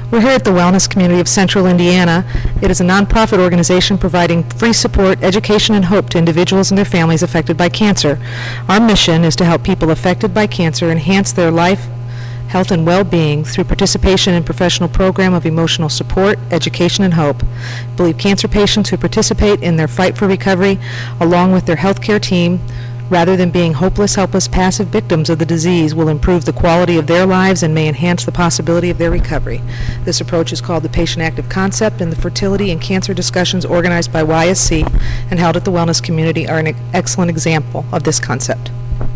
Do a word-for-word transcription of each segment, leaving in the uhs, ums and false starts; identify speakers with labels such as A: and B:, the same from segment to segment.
A: We're here at the Wellness Community of Central Indiana. It is a nonprofit organization providing free support, education, and hope to individuals and their families affected by cancer. Our mission is to help people affected by cancer enhance their life, health, and well-being through participation in professional program of emotional support, education, and hope. I believe cancer patients who participate in their fight for recovery, along with their healthcare team, rather than being hopeless, helpless, passive victims of the disease, will improve the quality of their lives and may enhance the possibility of their recovery. This approach is called the Patient Active Concept, and the fertility and cancer discussions organized by Y S C and held at the Wellness Community are an excellent example of this concept.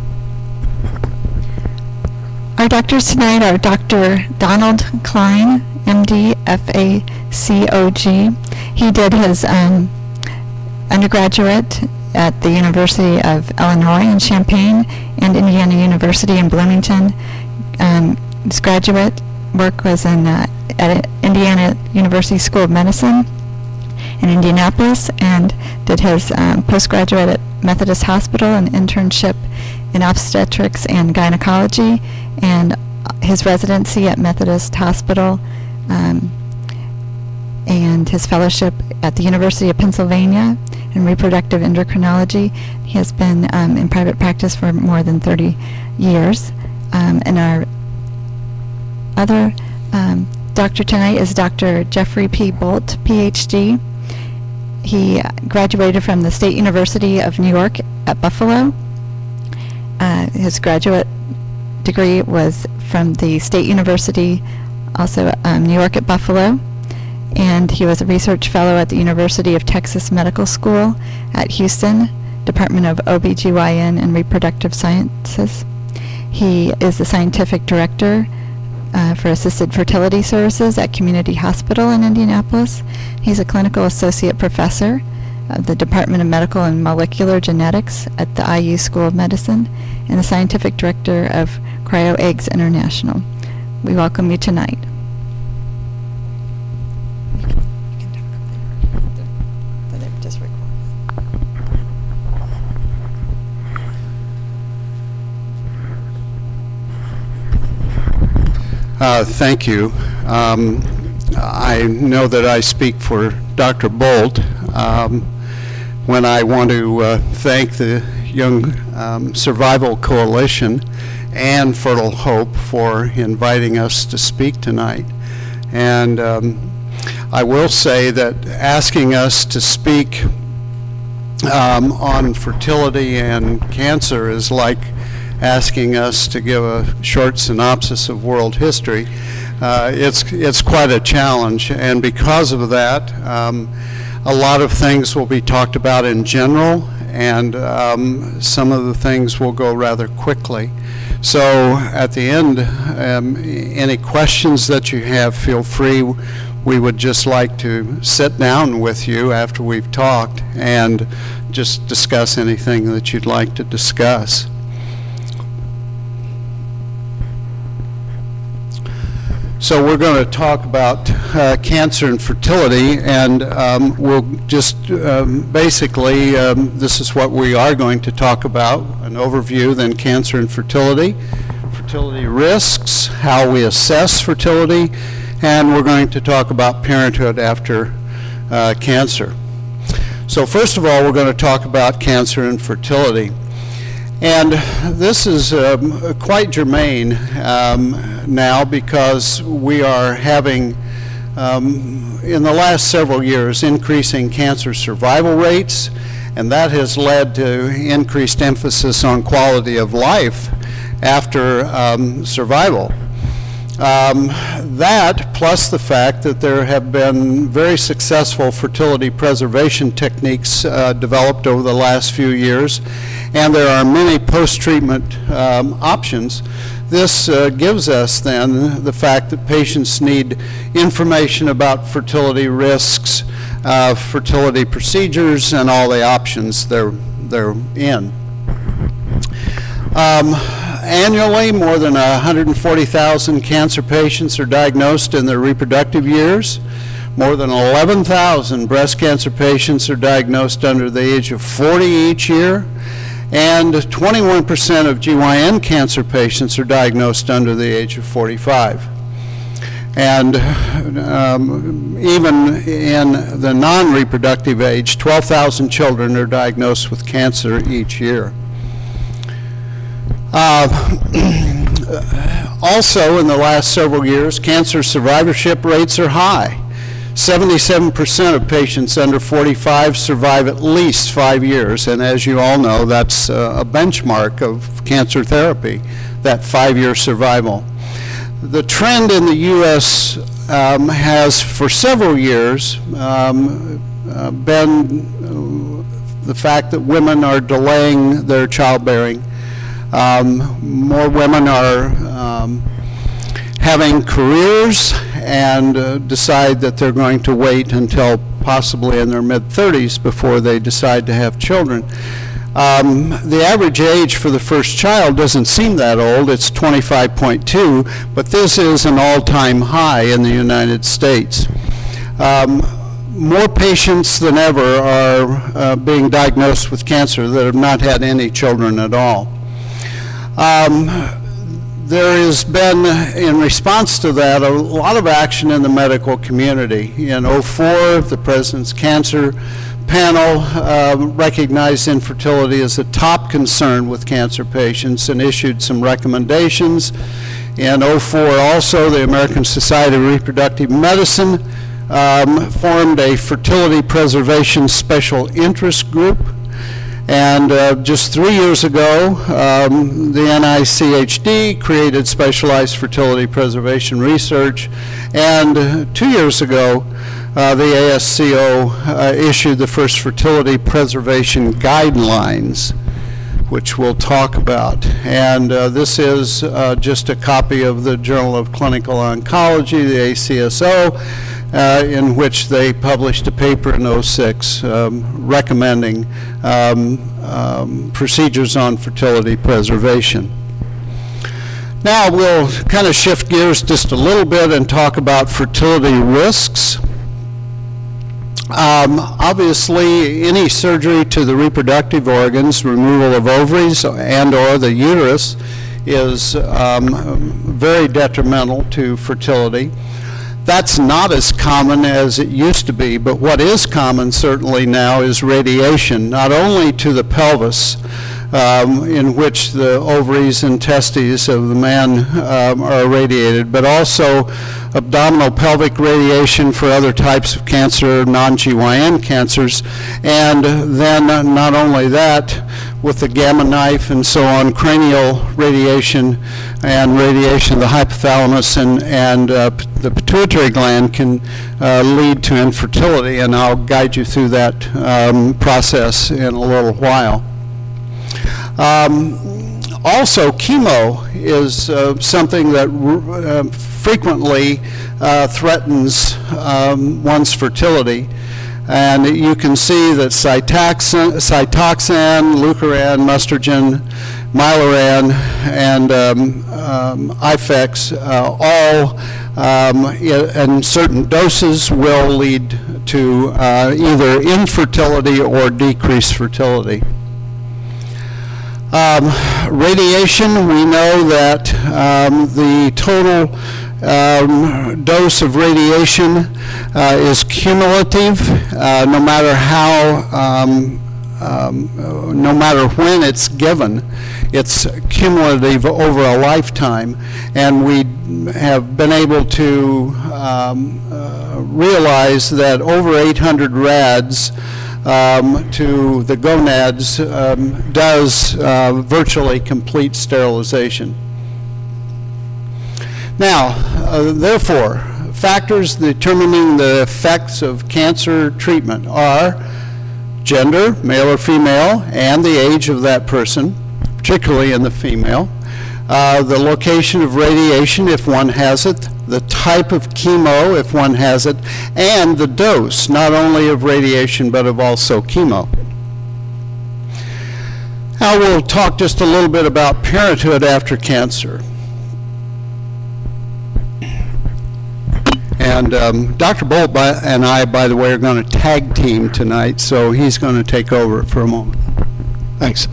B: Our doctors tonight are Doctor Donald Klein, M D, F A C O G. He did his um, undergraduate at the University of Illinois in Champaign and Indiana University in Bloomington. Um, his graduate work was in uh, at Indiana University School of Medicine in Indianapolis, and did his um, postgraduate at Methodist Hospital, an internship in obstetrics and gynecology, and his residency at Methodist Hospital, um, and his fellowship at the University of Pennsylvania in reproductive endocrinology. He has been um, in private practice for more than thirty years. Um, and our other um, doctor tonight is Doctor Jeffrey P. Bolt, P H D. He graduated from the State University of New York at Buffalo. Uh, his graduate degree was from the State University, also um, New York at Buffalo. And he was a research fellow at the University of Texas Medical School at Houston, Department of O B G Y N and Reproductive Sciences. He is the scientific director uh, for assisted fertility services at Community Hospital in Indianapolis. He's a clinical associate professor of the Department of Medical and Molecular Genetics at the I U School of Medicine, and the scientific director of CryoEggs International. We welcome you tonight.
C: Uh, thank you. Um, I know that I speak for Doctor Bolt um, when I want to uh, thank the Young um, Survival Coalition and Fertile Hope for inviting us to speak tonight. And um, I will say that asking us to speak um, on fertility and cancer is like asking us to give a short synopsis of world history. Uh, it's, it's quite a challenge, and because of that, um, a lot of things will be talked about in general, and um, some of the things will go rather quickly. So at the end, um, any questions that you have, feel free. We would just like to sit down with you after we've talked and just discuss anything that you'd like to discuss. So we're going to talk about uh, cancer and fertility, and um, we'll just um, basically, um, this is what we are going to talk about, an overview, then cancer and fertility, fertility risks, how we assess fertility, and we're going to talk about parenthood after uh, cancer. So first of all, we're going to talk about cancer and fertility. And this is um, quite germane um, now, because we are having, um, in the last several years, increasing cancer survival rates, and that has led to increased emphasis on quality of life after um, survival. Um, that, plus the fact that there have been very successful fertility preservation techniques uh, developed over the last few years, and there are many post-treatment um, options. This uh, gives us then the fact that patients need information about fertility risks, uh, fertility procedures, and all the options they're, they're in. Um, Annually, more than one hundred forty thousand cancer patients are diagnosed in their reproductive years. More than eleven thousand breast cancer patients are diagnosed under the age of forty each year. And twenty-one percent of G Y N cancer patients are diagnosed under the age of forty-five. And um, even in the non-reproductive age, twelve thousand children are diagnosed with cancer each year. Uh, also, in the last several years, cancer survivorship rates are high. seventy-seven percent of patients under forty-five survive at least five years, and as you all know, that's uh, a benchmark of cancer therapy, that five-year survival. The trend in the U S um, has, for several years, um, uh, been uh, the fact that women are delaying their childbearing. Um, more women are um, having careers and uh, decide that they're going to wait until possibly in their mid thirties before they decide to have children. Um, the average age for the first child doesn't seem that old. It's twenty-five point two, but this is an all-time high in the United States. Um, more patients than ever are uh, being diagnosed with cancer that have not had any children at all. Um, There has been, in response to that, a lot of action in the medical community. In oh four, the President's Cancer Panel uh, recognized infertility as a top concern with cancer patients and issued some recommendations. In oh four also, the American Society of Reproductive Medicine um, formed a fertility preservation special interest group. And uh, just three years ago, um, the N I C H D created specialized fertility preservation research, and uh, two years ago, uh, the A S C O uh, issued the first fertility preservation guidelines, which we'll talk about. And uh, this is uh, just a copy of the Journal of Clinical Oncology, the A C S O, Uh, in which they published a paper in oh six um, recommending um, um, procedures on fertility preservation. Now we'll kind of shift gears just a little bit and talk about fertility risks. Um, obviously, any surgery to the reproductive organs, removal of ovaries and or the uterus, is um, very detrimental to fertility. That's not as common as it used to be, but what is common certainly now is radiation, not only to the pelvis, um, in which the ovaries and testes of the man um, are irradiated, but also abdominal pelvic radiation for other types of cancer, non G Y N cancers, and then uh, not only that, with the gamma knife and so on, cranial radiation and radiation of the hypothalamus and, and uh, the pituitary gland can uh, lead to infertility, and I'll guide you through that um, process in a little while. Um, also, chemo is uh, something that uh, frequently uh, threatens um, one's fertility. And you can see that Cytoxan, Cytoxan Leukeran, Mustrogen, Myloran, and um, um, Ifex, uh, all um, in certain doses will lead to uh, either infertility or decreased fertility. Um, radiation, we know that um, the total Um, dose of radiation uh, is cumulative, uh, no matter how, um, um, no matter when it's given. It's cumulative over a lifetime, and we have been able to um, uh, realize that over eight hundred rads um, to the gonads um, does uh, virtually complete sterilization. Now, uh, therefore, factors determining the effects of cancer treatment are gender, male or female, and the age of that person, particularly in the female, uh, the location of radiation if one has it, the type of chemo if one has it, and the dose, not only of radiation but of also chemo. Now we'll talk just a little bit about parenthood after cancer. And um, Doctor Bolt by, and I, by the way, are going to tag team tonight, so he's going to take over for a moment.
D: Thanks.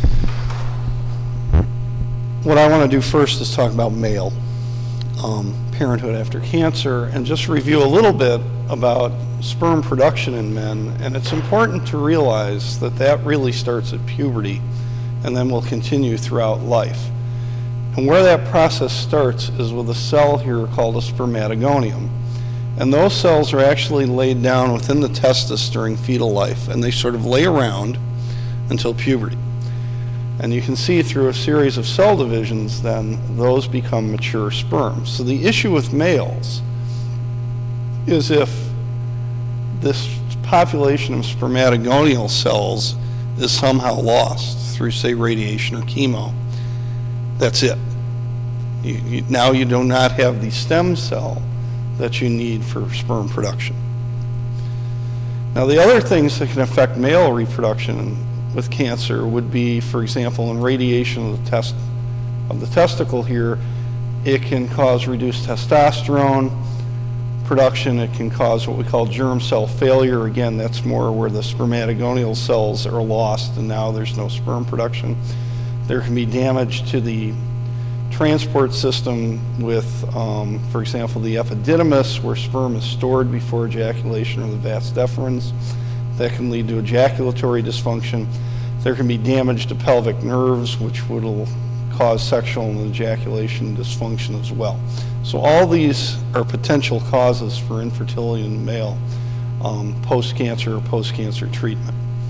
D: What I want to do first is talk about male. Um, parenthood after cancer and just review a little bit about sperm production in men. And it's important to realize that that really starts at puberty and then will continue throughout life. And where that process starts is with a cell here called a spermatogonium. And those cells are actually laid down within the testis during fetal life, and they sort of lay around until puberty. And you can see through a series of cell divisions, then those become mature sperm. So the issue with males is if this population of spermatogonial cells is somehow lost through, say, radiation or chemo, that's it. You, you, now you do not have the stem cell that you need for sperm production. Now, the other things that can affect male reproduction with cancer would be, for example, in radiation of the test of the testicle here, it can cause reduced testosterone production. It can cause what we call germ cell failure. Again, that's more where the spermatogonial cells are lost and now there's no sperm production. There can be damage to the transport system with, um, for example, the epididymis, where sperm is stored before ejaculation, or the vas deferens. That can lead to ejaculatory dysfunction. There can be damage to pelvic nerves, which will cause sexual and ejaculation dysfunction as well. So all these are potential causes for infertility in the male um, post-cancer or post-cancer treatment.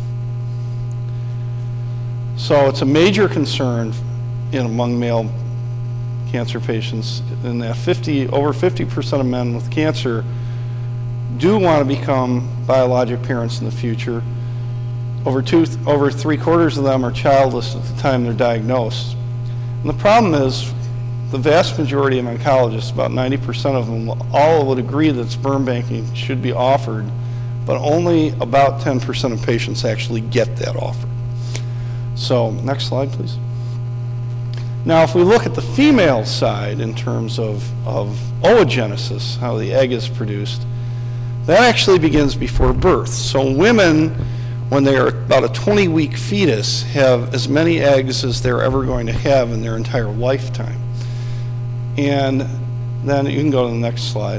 D: So it's a major concern in among male cancer patients, in that fifty, over fifty percent of men with cancer do want to become biologic parents in the future. Over two, over three quarters of them are childless at the time they're diagnosed. And the problem is, the vast majority of oncologists, about ninety percent of them, all would agree that sperm banking should be offered, but only about ten percent of patients actually get that offer. So, next slide, please. Now, if we look at the female side in terms of, of oogenesis, how the egg is produced, that actually begins before birth. So women, when they are about a twenty-week fetus, have as many eggs as they're ever going to have in their entire lifetime. And then you can go to the next slide.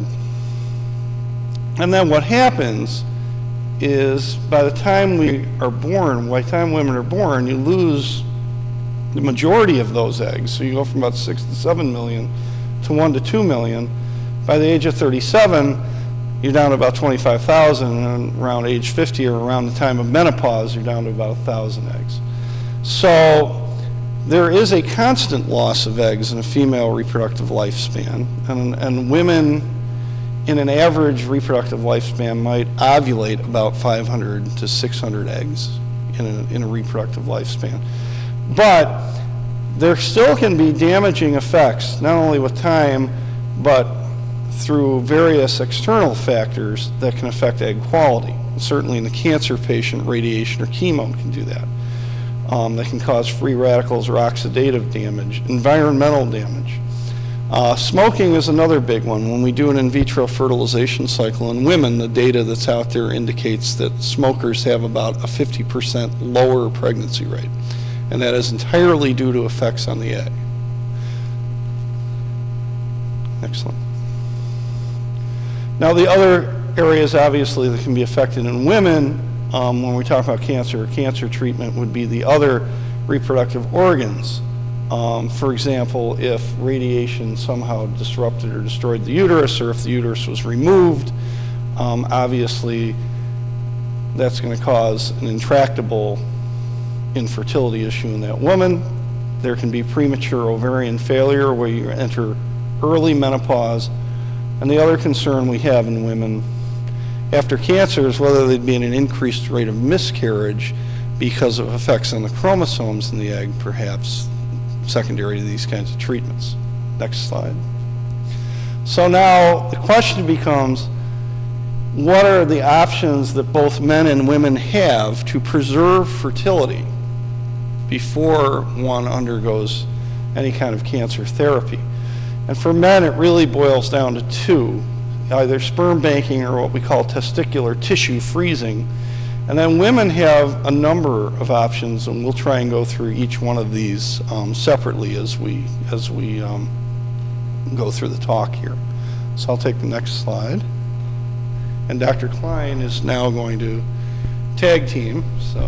D: And then what happens is, by the time we are born, by the time women are born, you lose the majority of those eggs. So you go from about six to seven million to one to two million. By the age of thirty-seven, you're down to about twenty-five thousand, and around age fifty, or around the time of menopause, you're down to about one thousand eggs. So there is a constant loss of eggs in a female reproductive lifespan, and, and women in an average reproductive lifespan might ovulate about five hundred to six hundred eggs in a, in a reproductive lifespan. But there still can be damaging effects, not only with time, but through various external factors that can affect egg quality. Certainly in the cancer patient, radiation or chemo can do that. Um, that can cause free radicals or oxidative damage, environmental damage. Uh, smoking is another big one. When we do an in vitro fertilization cycle in women, the data that's out there indicates that smokers have about a fifty percent lower pregnancy rate. And that is entirely due to effects on the egg. Next one. Now, the other areas, obviously, that can be affected in women um, when we talk about cancer or cancer treatment would be the other reproductive organs. Um, for example, if radiation somehow disrupted or destroyed the uterus, or if the uterus was removed, um, obviously that's going to cause an intractable infertility issue in that woman. There can be premature ovarian failure where you enter early menopause. And the other concern we have in women after cancer is whether they'd be in an increased rate of miscarriage because of effects on the chromosomes in the egg, perhaps secondary to these kinds of treatments. Next slide. So now the question becomes, what are the options that both men and women have to preserve fertility before one undergoes any kind of cancer therapy? And for men, it really boils down to two, either sperm banking or what we call testicular tissue freezing. And then women have a number of options, and we'll try and go through each one of these um, separately as we, as we um, go through the talk here. So I'll take the next slide. And Doctor Klein is now going to tag team, so.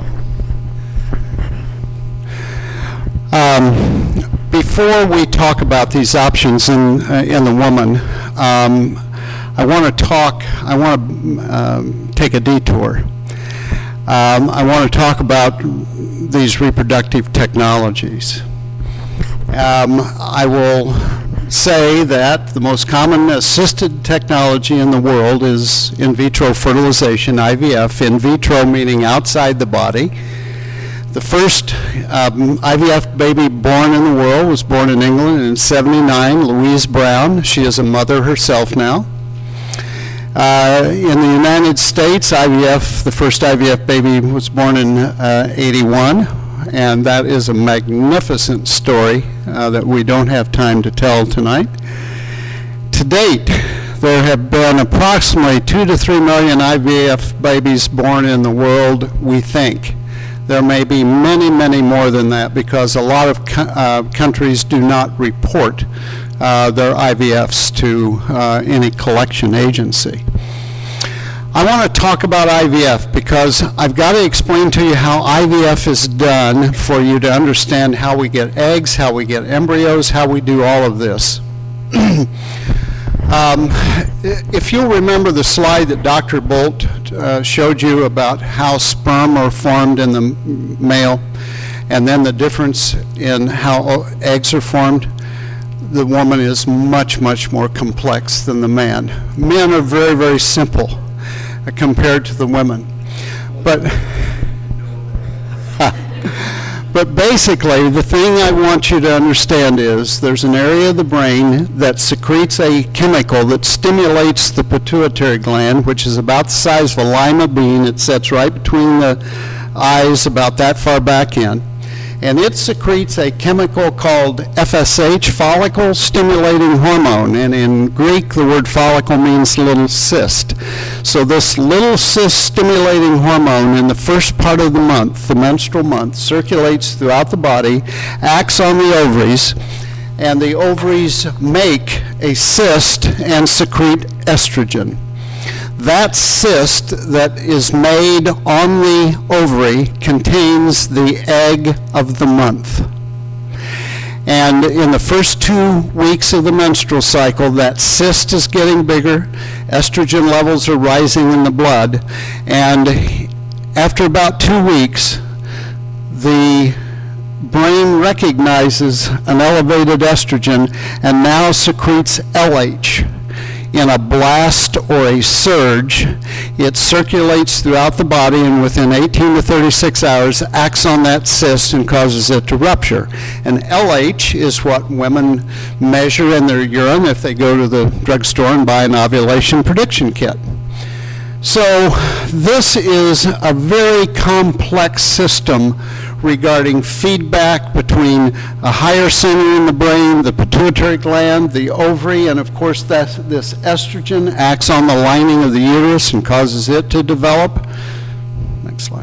C: Um, before we talk about these options in, uh, in the woman, um, I want to talk, I want to um, take a detour. Um, I want to talk about these reproductive technologies. Um, I will say that the most common assisted technology in the world is in vitro fertilization, I V F, in vitro meaning outside the body. The first um, I V F baby born in the world was born in England in seventy-nine, Louise Brown. She is a mother herself now. Uh, in the United States, I V F, the first I V F baby was born in uh, eighty-one, and that is a magnificent story uh, that we don't have time to tell tonight. To date, there have been approximately two to three million I V F babies born in the world, we think. There may be many, many more than that because a lot of co uh, countries do not report uh, their I V Fs to uh, any collection agency. I want to talk about I V F because I've got to explain to you how I V F is done for you to understand how we get eggs, how we get embryos, how we do all of this. Um, if you'll remember the slide that Doctor Bolt uh, showed you about how sperm are formed in the male and then the difference in how eggs are formed, the woman is much, much more complex than the man. Men are very, very simple uh, compared to the women. But But basically, the thing I want you to understand is there's an area of the brain that secretes a chemical that stimulates the pituitary gland, which is about the size of a lima bean. It sits right between the eyes, about that far back in. And it secretes a chemical called F S H, follicle stimulating hormone. And in Greek, the word follicle means little cyst. So this little cyst stimulating hormone in the first part of the month, the menstrual month, circulates throughout the body, acts on the ovaries, and the ovaries make a cyst and secrete estrogen. That cyst that is made on the ovary contains the egg of the month. And in the first two weeks of the menstrual cycle, that cyst is getting bigger, estrogen levels are rising in the blood, and after about two weeks, the brain recognizes an elevated estrogen and now secretes L H. In a blast or a surge, it circulates throughout the body and within eighteen to thirty-six hours acts on that cyst and causes it to rupture. And L H is what women measure in their urine if they go to the drugstore and buy an ovulation prediction kit. So this is a very complex system regarding feedback between a higher center in the brain, the pituitary gland, the ovary, and of course that, this estrogen acts on the lining of the uterus and causes it to develop. Next slide.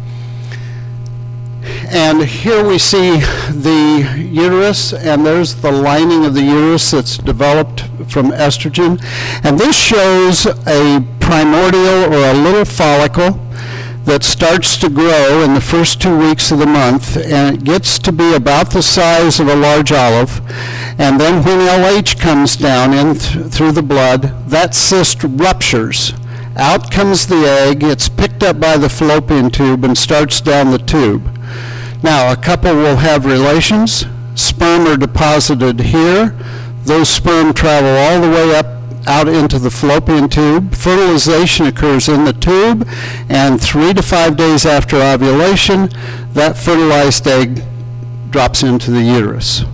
C: And here we see the uterus, and there's the lining of the uterus that's developed from estrogen. And this shows a primordial or a little follicle that starts to grow in the first two weeks of the month, and it gets to be about the size of a large olive. And then when L H comes down in th through the blood, that cyst ruptures. Out comes the egg, it's picked up by the fallopian tube and starts down the tube. Now, a couple will have relations. Sperm are deposited here. Those sperm travel all the way up out into the fallopian tube. Fertilization occurs in the tube, and three to five days after ovulation, that fertilized egg drops into the uterus.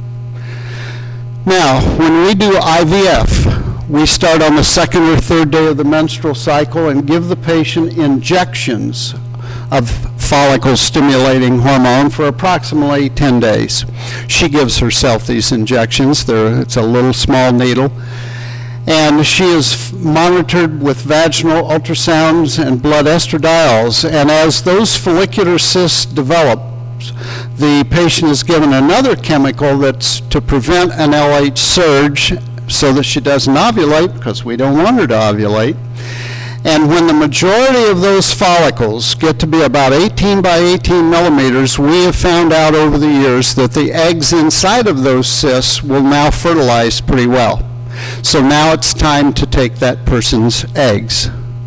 C: Now, when we do I V F, we start on the second or third day of the menstrual cycle and give the patient injections of follicle stimulating hormone for approximately ten days. She gives herself these injections. They're, it's a little small needle. And she is monitored with vaginal ultrasounds and blood estradiols. And as those follicular cysts develop, the patient is given another chemical that's to prevent an L H surge so that she doesn't ovulate, because we don't want her to ovulate. And when the majority of those follicles get to be about eighteen by eighteen millimeters, we have found out over the years that the eggs inside of those cysts will now fertilize pretty well. So now it's time to take that person's eggs.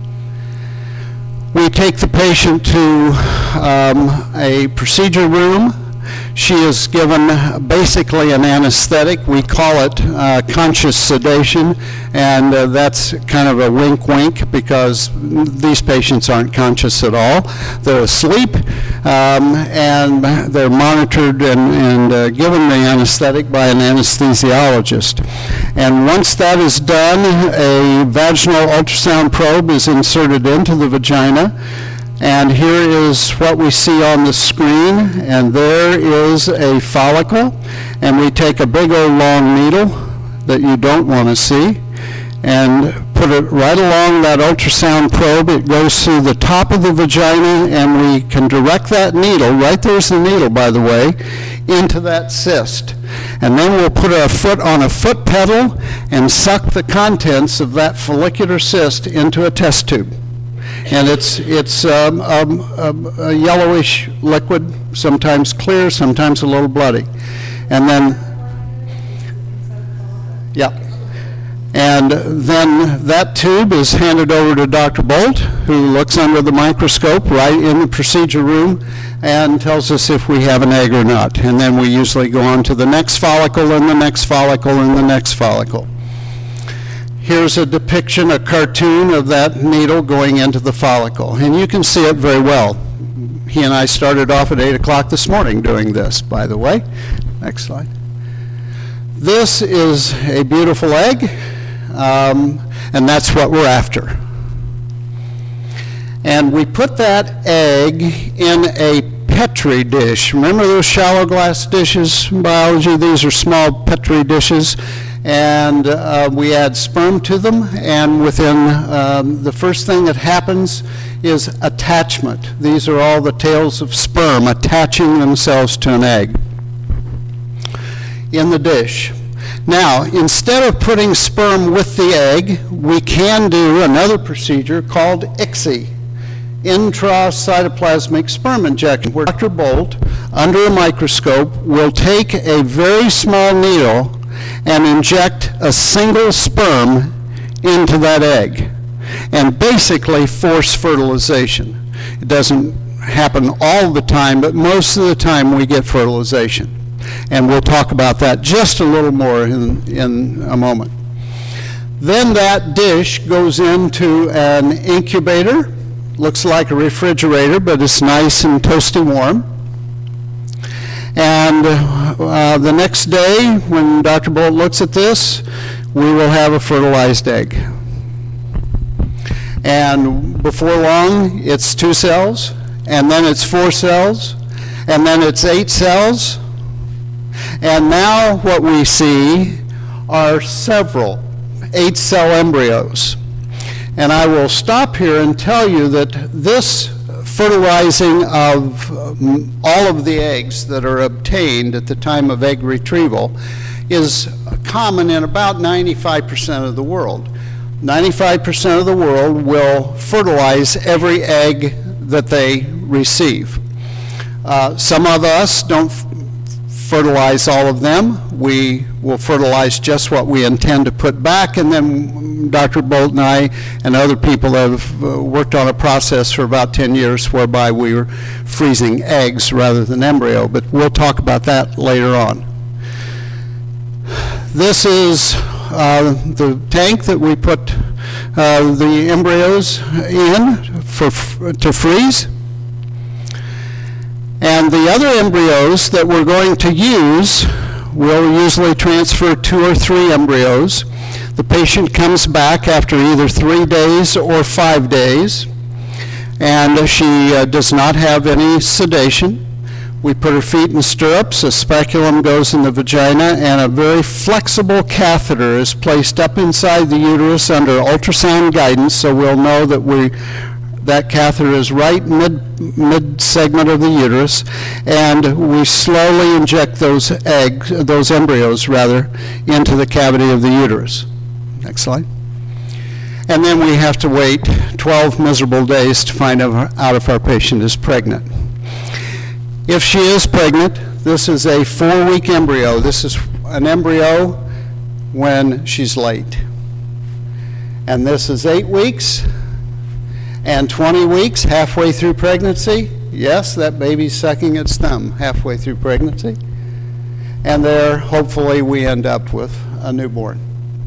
C: We take the patient to um, a procedure room. She is given basically an anesthetic. We call it uh, conscious sedation, and uh, that's kind of a wink-wink because these patients aren't conscious at all. They're asleep, um, and they're monitored and, and uh, given the anesthetic by an anesthesiologist. And once that is done, a vaginal ultrasound probe is inserted into the vagina. And here is what we see on the screen, and there is a follicle, and we take a big old long needle that you don't want to see and put it right along that ultrasound probe. It goes through the top of the vagina, and we can direct that needle, right there's the needle by the way, into that cyst. And then we'll put our foot on a foot pedal and suck the contents of that follicular cyst into a test tube. And it's, it's um, um, um, a yellowish liquid, sometimes clear, sometimes a little bloody. And then, yeah. And then that tube is handed over to Doctor Bolt, who looks under the microscope right in the procedure room and tells us if we have an egg or not. And then we usually go on to the next follicle and the next follicle and the next follicle. Here's a depiction, a cartoon of that needle going into the follicle. And you can see it very well. He and I started off at eight o'clock this morning doing this, by the way. Next slide. This is a beautiful egg, um, and that's what we're after. And we put that egg in a Petri dish. Remember those shallow glass dishes in biology? These are small Petri dishes. And uh, we add sperm to them, and within um, the first thing that happens is attachment. These are all the tails of sperm attaching themselves to an egg in the dish. Now, instead of putting sperm with the egg, we can do another procedure called I C S I, intracytoplasmic sperm injection, where Doctor Bolt, under a microscope, will take a very small needle and inject a single sperm into that egg and basically force fertilization. It doesn't happen all the time, but most of the time we get fertilization. And we'll talk about that just a little more in, in a moment. Then that dish goes into an incubator. Looks like a refrigerator, but it's nice and toasty warm. And uh, the next day, when Doctor Bolt looks at this, we will have a fertilized egg. And before long, it's two cells, and then it's four cells, and then it's eight cells. And now what we see are several eight-cell embryos. And I will stop here and tell you that this fertilizing of um, all of the eggs that are obtained at the time of egg retrieval is common in about ninety-five percent of the world. ninety-five percent of the world will fertilize every egg that they receive. Uh, some of us don't fertilize all of them. We will fertilize just what we intend to put back, and then Doctor Bolt and I and other people have uh, worked on a process for about ten years whereby we were freezing eggs rather than embryo, but we'll talk about that later on. This is uh, the tank that we put uh, the embryos in for to freeze. And the other embryos that we're going to use, we'll usually transfer two or three embryos. The patient comes back after either three days or five days, and she uh, does not have any sedation. We put her feet in stirrups, a speculum goes in the vagina, and a very flexible catheter is placed up inside the uterus under ultrasound guidance, so we'll know that we That catheter is right mid, mid-segment of the uterus, and we slowly inject those eggs, those embryos rather, into the cavity of the uterus. Next slide. And then we have to wait twelve miserable days to find out if our patient is pregnant. If she is pregnant, this is a four-week embryo. This is an embryo when she's late. And this is eight weeks and twenty weeks, halfway through pregnancy. Yes, that baby's sucking its thumb halfway through pregnancy. And there, hopefully, we end up with a newborn.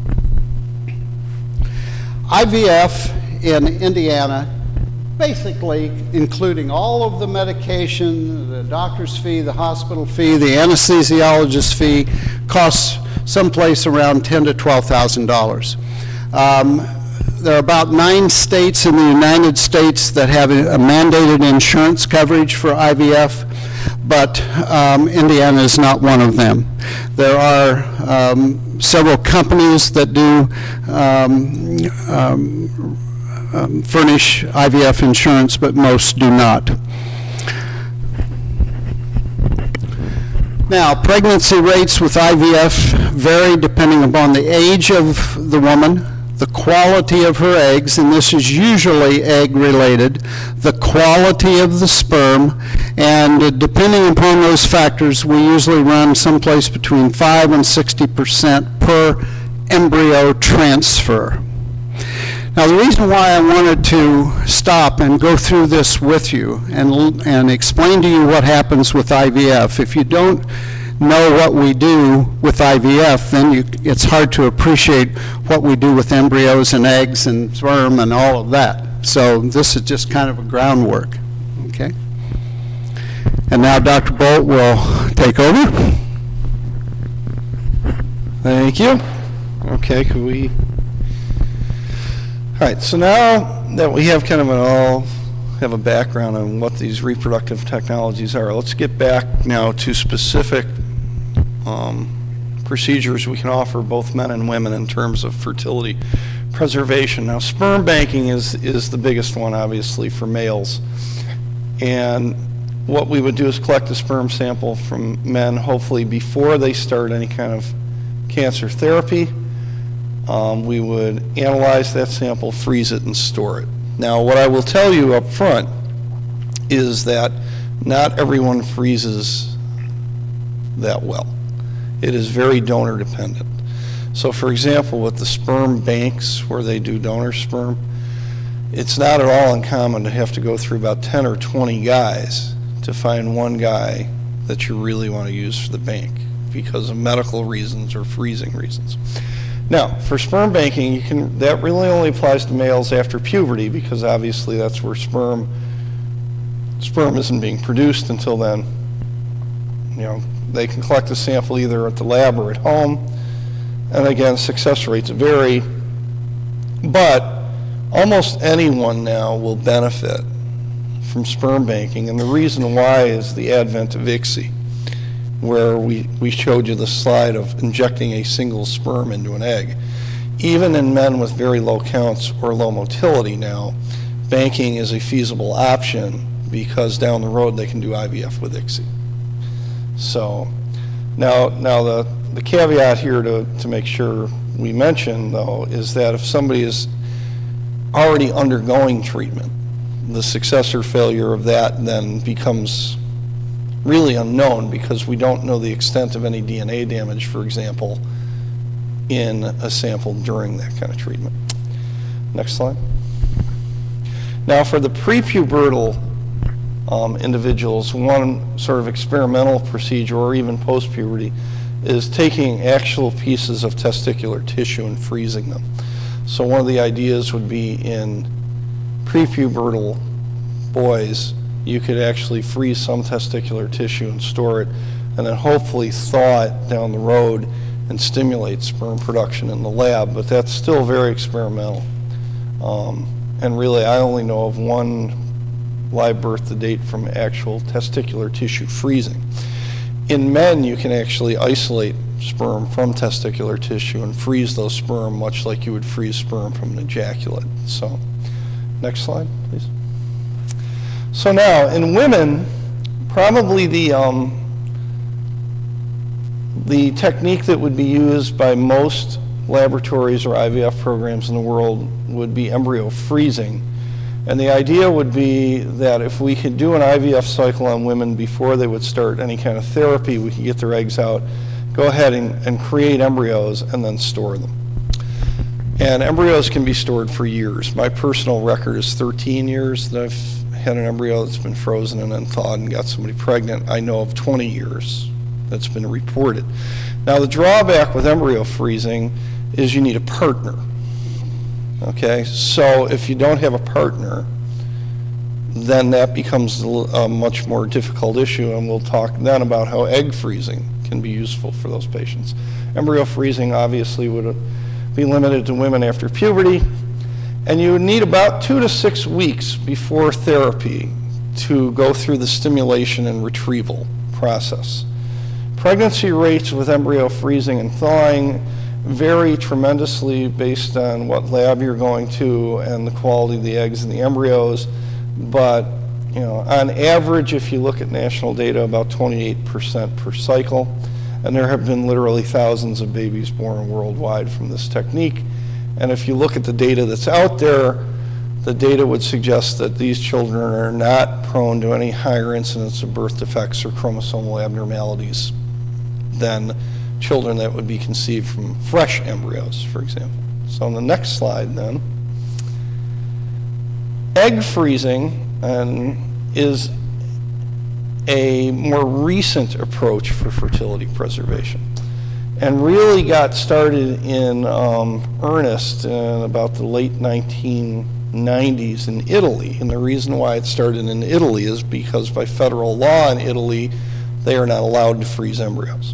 C: I V F in Indiana, basically including all of the medication, the doctor's fee, the hospital fee, the anesthesiologist fee, costs someplace around ten thousand to twelve thousand dollars. Um, there are about nine states in the United States that have a, a mandated insurance coverage for I V F, but um, Indiana is not one of them. There are um, several companies that do um, um, um, furnish I V F insurance, but most do not. Now, pregnancy rates with I V F vary depending upon the age of the woman, the quality of her eggs, and this is usually egg-related, the quality of the sperm, and depending upon those factors, we usually run someplace between five and sixty percent per embryo transfer. Now, the reason why I wanted to stop and go through this with you and, and explain to you what happens with I V F, if you don't know what we do with I V F, then you, it's hard to appreciate what we do with embryos and eggs and sperm and all of that. So this is just kind of a groundwork, okay? And now Doctor Bolt will take over.
D: Thank you. Okay, could we... All right, so now that we have kind of an all, have a background on what these reproductive technologies are, let's get back now to specific um, procedures we can offer both men and women in terms of fertility preservation. Now, sperm banking is, is the biggest one, obviously, for males. And what we would do is collect a sperm sample from men, hopefully before they start any kind of cancer therapy. Um, we would analyze that sample, freeze it, and store it. Now, what I will tell you up front is that not everyone freezes that well. It is very donor dependent. So, for example, with the sperm banks where they do donor sperm, it's not at all uncommon to have to go through about ten or twenty guys to find one guy that you really want to use for the bank because of medical reasons or freezing reasons. Now, for sperm banking, you can, that really only applies to males after puberty because obviously that's where sperm sperm isn't being produced until then. You know, they can collect a sample either at the lab or at home, and again, success rates vary, but almost anyone now will benefit from sperm banking, and the reason why is the advent of I C S I, where we, we showed you the slide of injecting a single sperm into an egg. Even in men with very low counts or low motility now, banking is a feasible option because down the road they can do I V F with I C S I. So now, now the, the caveat here to, to make sure we mention, though, is that if somebody is already undergoing treatment, the success or failure of that then becomes really unknown because we don't know the extent of any D N A damage, for example, in a sample during that kind of treatment. Next slide. Now, for the prepubertal um, individuals, one sort of experimental procedure, or even post-puberty, is taking actual pieces of testicular tissue and freezing them. So one of the ideas would be in prepubertal boys, you could actually freeze some testicular tissue and store it, and then hopefully thaw it down the road and stimulate sperm production in the lab, but that's still very experimental. Um, and really, I only know of one live birth to date from actual testicular tissue freezing. In men, you can actually isolate sperm from testicular tissue and freeze those sperm much like you would freeze sperm from an ejaculate. So, next slide, please. So now, in women, probably the, um, the technique that would be used by most laboratories or I V F programs in the world would be embryo freezing. And the idea would be that if we could do an I V F cycle on women before they would start any kind of therapy, we could get their eggs out, go ahead and, and create embryos and then store them. And embryos can be stored for years. My personal record is thirteen years that I've had an embryo that's been frozen and then thawed and got somebody pregnant. I know of twenty years that's been reported. Now, the drawback with embryo freezing is you need a partner. Okay, so if you don't have a partner, then that becomes a much more difficult issue, and we'll talk then about how egg freezing can be useful for those patients. Embryo freezing obviously would be limited to women after puberty, and you would need about two to six weeks before therapy to go through the stimulation and retrieval process. Pregnancy rates with embryo freezing and thawing vary tremendously based on what lab you're going to and the quality of the eggs and the embryos, but you know, on average, if you look at national data, about twenty-eight percent per cycle, and there have been literally thousands of babies born worldwide from this technique. And if you look at the data that's out there, the data would suggest that these children are not prone to any higher incidence of birth defects or chromosomal abnormalities than children that would be conceived from fresh embryos, for example. So on the next slide then, egg freezing um, is a more recent approach for fertility preservation and really got started in um, earnest in about the late nineteen nineties in Italy. And the reason why it started in Italy is because by federal law in Italy, they are not allowed to freeze embryos.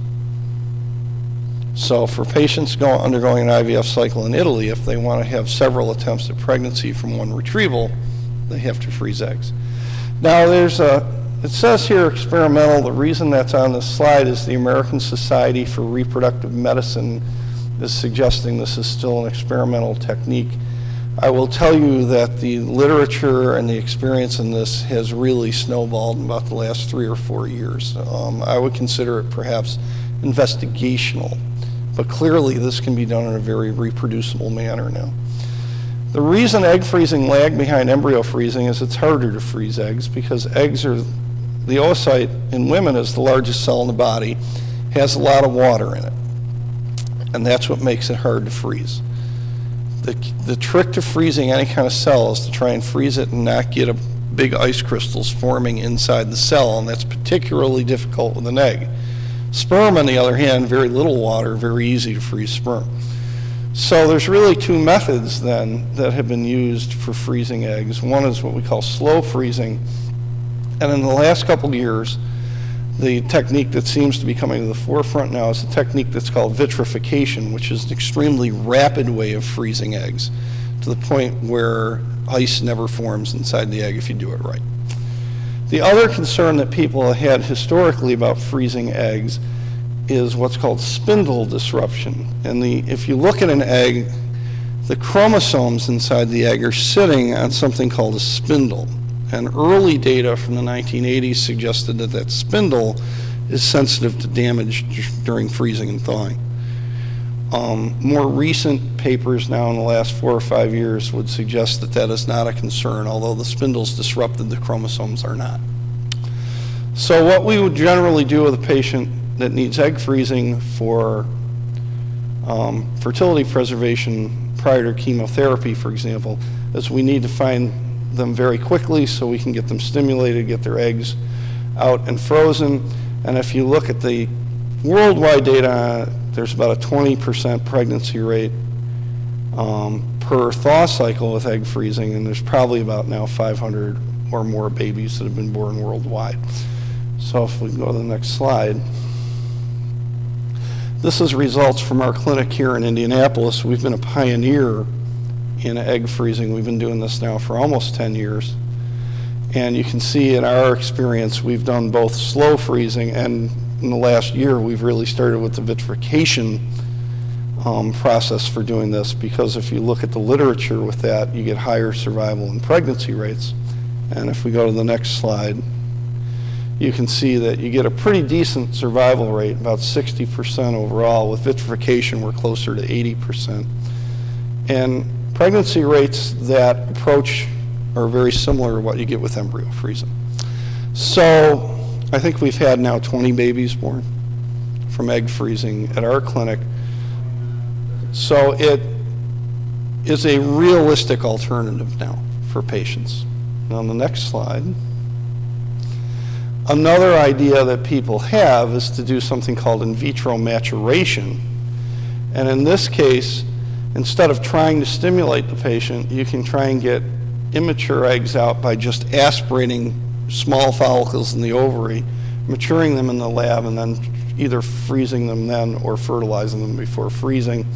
D: So for patients go, undergoing an I V F cycle in Italy, if they want to have several attempts at pregnancy from one retrieval, they have to freeze eggs. Now there's a, it says here experimental. The reason that's on this slide is the American Society for Reproductive Medicine is suggesting this is still an experimental technique. I will tell you that the literature and the experience in this has really snowballed in about the last three or four years. Um, I would consider it perhaps investigational, but clearly this can be done in a very reproducible manner now. The reason egg freezing lagged behind embryo freezing is it's harder to freeze eggs because eggs are, the oocyte in women is the largest cell in the body, has a lot of water in it, and that's what makes it hard to freeze. The, the trick to freezing any kind of cell is to try and freeze it and not get a big ice crystals forming inside the cell, and that's particularly difficult with an egg. Sperm, on the other hand, very little water, very easy to freeze sperm. So there's really two methods then that have been used for freezing eggs. One is what we call slow freezing, and in the last couple of years, the technique that seems to be coming to the forefront now is a technique that's called vitrification, which is an extremely rapid way of freezing eggs to the point where ice never forms inside the egg if you do it right. The other concern that people have had historically about freezing eggs is what's called spindle disruption. And the, if you look at an egg, the chromosomes inside the egg are sitting on something called a spindle. And early data from the nineteen eighties suggested that that spindle is sensitive to damage during freezing and thawing. Um, more recent papers now in the last four or five years would suggest that that is not a concern, although the spindle's disrupted, the chromosomes are not. So what we would generally do with a patient that needs egg freezing for um, fertility preservation prior to chemotherapy, for example, is we need to find them very quickly so we can get them stimulated, get their eggs out and frozen. And if you look at the worldwide data, there's about a twenty percent pregnancy rate um, per thaw cycle with egg freezing, and there's probably about now five hundred or more babies that have been born worldwide. So if we go to the next slide. This is results from our clinic here in Indianapolis. We've been a pioneer in egg freezing. We've been doing this now for almost ten years. And you can see in our experience, we've done both slow freezing, and in the last year, we've really started with the vitrification um, process for doing this, because if you look at the literature with that, you get higher survival and pregnancy rates And if we go to the next slide, you can see that you get a pretty decent survival rate, about sixty percent overall. With vitrification, we're closer to eighty percent. And pregnancy rates that approach are very similar to what you get with embryo freezing. So I think we've had now twenty babies born from egg freezing at our clinic. So it is a realistic alternative now for patients. And on the next slide, another idea that people have is to do something called in vitro maturation. And in this case, instead of trying to stimulate the patient, you can try and get immature eggs out by just aspirating small follicles in the ovary, maturing them in the lab, and then either freezing them then or fertilizing them before freezing.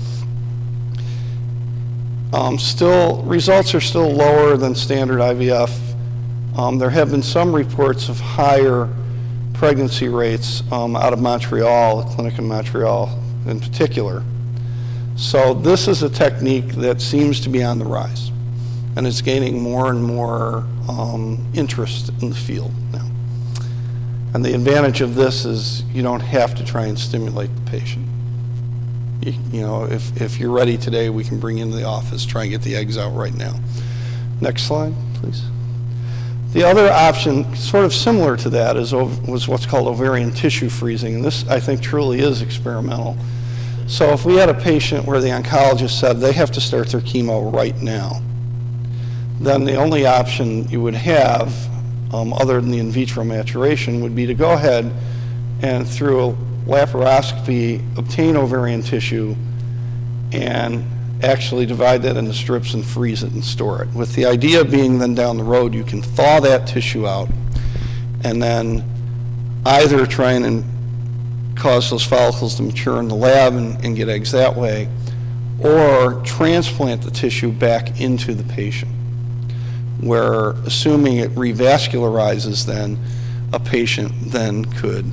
D: Um, still, results are still lower than standard I V F. Um, there have been some reports of higher pregnancy rates um, out of Montreal, a clinic in Montreal in particular. So this is a technique that seems to be on the rise, and it's gaining more and more um, interest in the field now. And the advantage of this is you don't have to try and stimulate the patient. You, you know, if, if you're ready today, we can bring you into the office, try and get the eggs out right now. Next slide, please. The other option, sort of similar to that, is was what's called ovarian tissue freezing, and this, I think, truly is experimental. So if we had a patient where the oncologist said they have to start their chemo right now, then the only option you would have, um, other than the in vitro maturation, would be to go ahead and through a laparoscopy obtain ovarian tissue and actually divide that into strips and freeze it and store it. With the idea being then down the road you can thaw that tissue out and then either try and cause those follicles to mature in the lab and, and get eggs that way, or transplant the tissue back into the patient, where, assuming it revascularizes, then a patient then could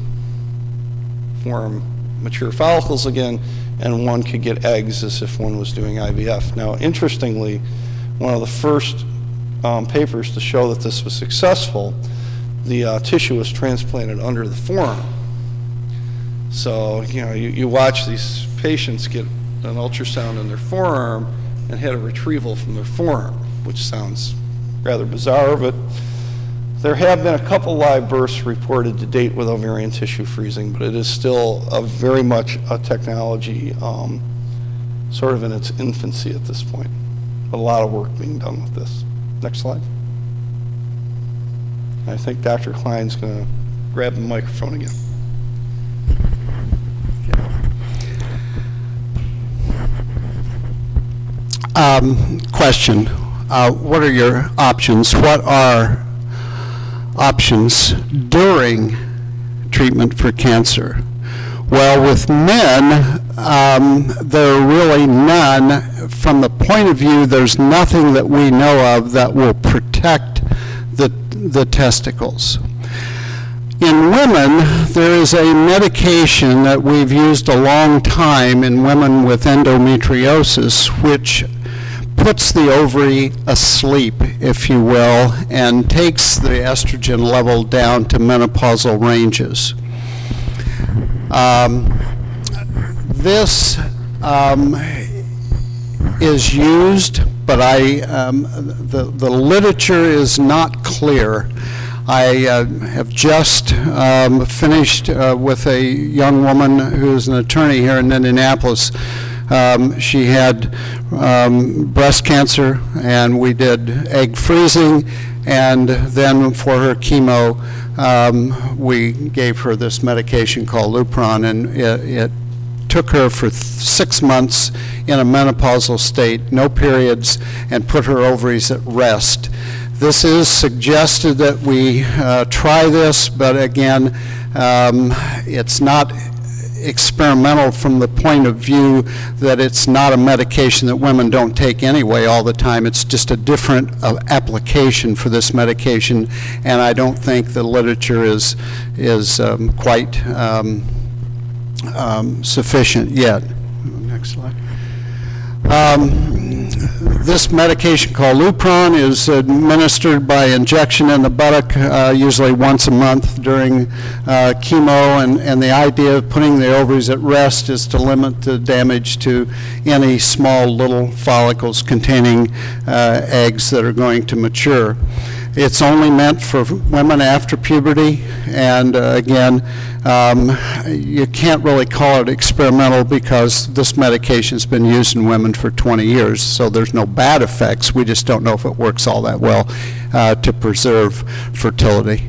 D: form mature follicles again, and one could get eggs as if one was doing I V F. Now, interestingly, one of the first um, papers to show that this was successful, the uh, tissue was transplanted under the forearm. So, you know, you, you watch these patients get an ultrasound in their forearm and had a retrieval from their forearm, which sounds rather bizarre, but there have been a couple live births reported to date with ovarian tissue freezing, but it is still a very much a technology um, sort of in its infancy at this point. But a lot of work being done with this. Next slide. I think Doctor Klein's going to grab the microphone again.
C: Um, question. Uh, what are your options? What are options during treatment for cancer? Well, with men, um, there are really none. From the point of view, there's nothing that we know of that will protect the, the testicles. In women, there is a medication that we've used a long time in women with endometriosis, which puts the ovary asleep, if you will, and takes the estrogen level down to menopausal ranges. Um, this um, is used, but I, um, the, the literature is not clear. I uh, have just um, finished uh, with a young woman who's an attorney here in Indianapolis. Um, she had um, breast cancer, and we did egg freezing, and then for her chemo, um, we gave her this medication called Lupron, and it, it took her for th six months in a menopausal state, no periods, and put her ovaries at rest. This is suggested that we uh, try this, but again, um, it's not experimental from the point of view that it's not a medication that women don't take anyway all the time. It's just a different uh, application for this medication, and I don't think the literature is is um, quite um, um, sufficient yet. Next slide. Um, this medication called Lupron is administered by injection in the buttock, uh, usually once a month during uh, chemo, and, and the idea of putting the ovaries at rest is to limit the damage to any small little follicles containing uh, eggs that are going to mature. It's only meant for women after puberty, and uh, again, um, you can't really call it experimental because this medication has been used in women for twenty years, so there's no bad effects. We just don't know if it works all that well uh, to preserve fertility.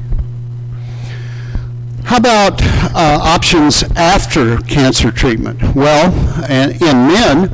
C: How about uh, options after cancer treatment? Well, in men,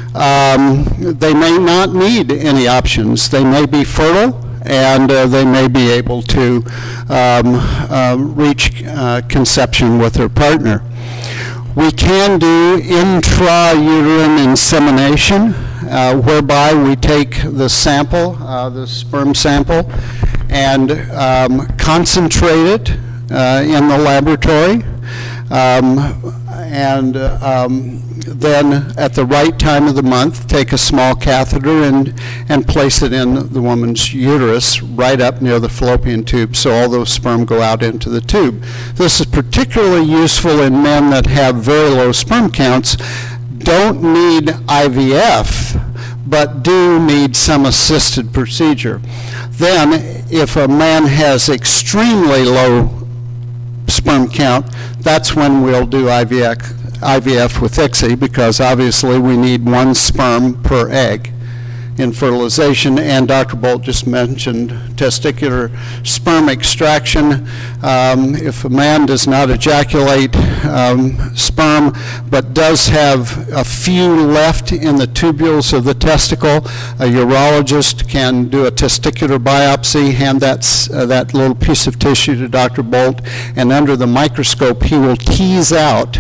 C: um, they may not need any options. They may be fertile, and uh, they may be able to um, uh, reach uh, conception with their partner. We can do intrauterine insemination, uh, whereby we take the sample, uh, the sperm sample, and um, concentrate it uh, in the laboratory, um, and uh, um, then at the right time of the month take a small catheter and and place it in the woman's uterus right up near the fallopian tube, so all those sperm go out into the tube. This is particularly useful in men that have very low sperm counts, don't need I V F, but do need some assisted procedure. Then if a man has extremely low sperm count, that's when we'll do I V F. I V F with I C S I, because obviously we need one sperm per egg in fertilization, and Doctor Bolt just mentioned testicular sperm extraction. Um, if a man does not ejaculate um, sperm but does have a few left in the tubules of the testicle, a urologist can do a testicular biopsy, hand that, uh, that little piece of tissue to Doctor Bolt, and under the microscope he will tease out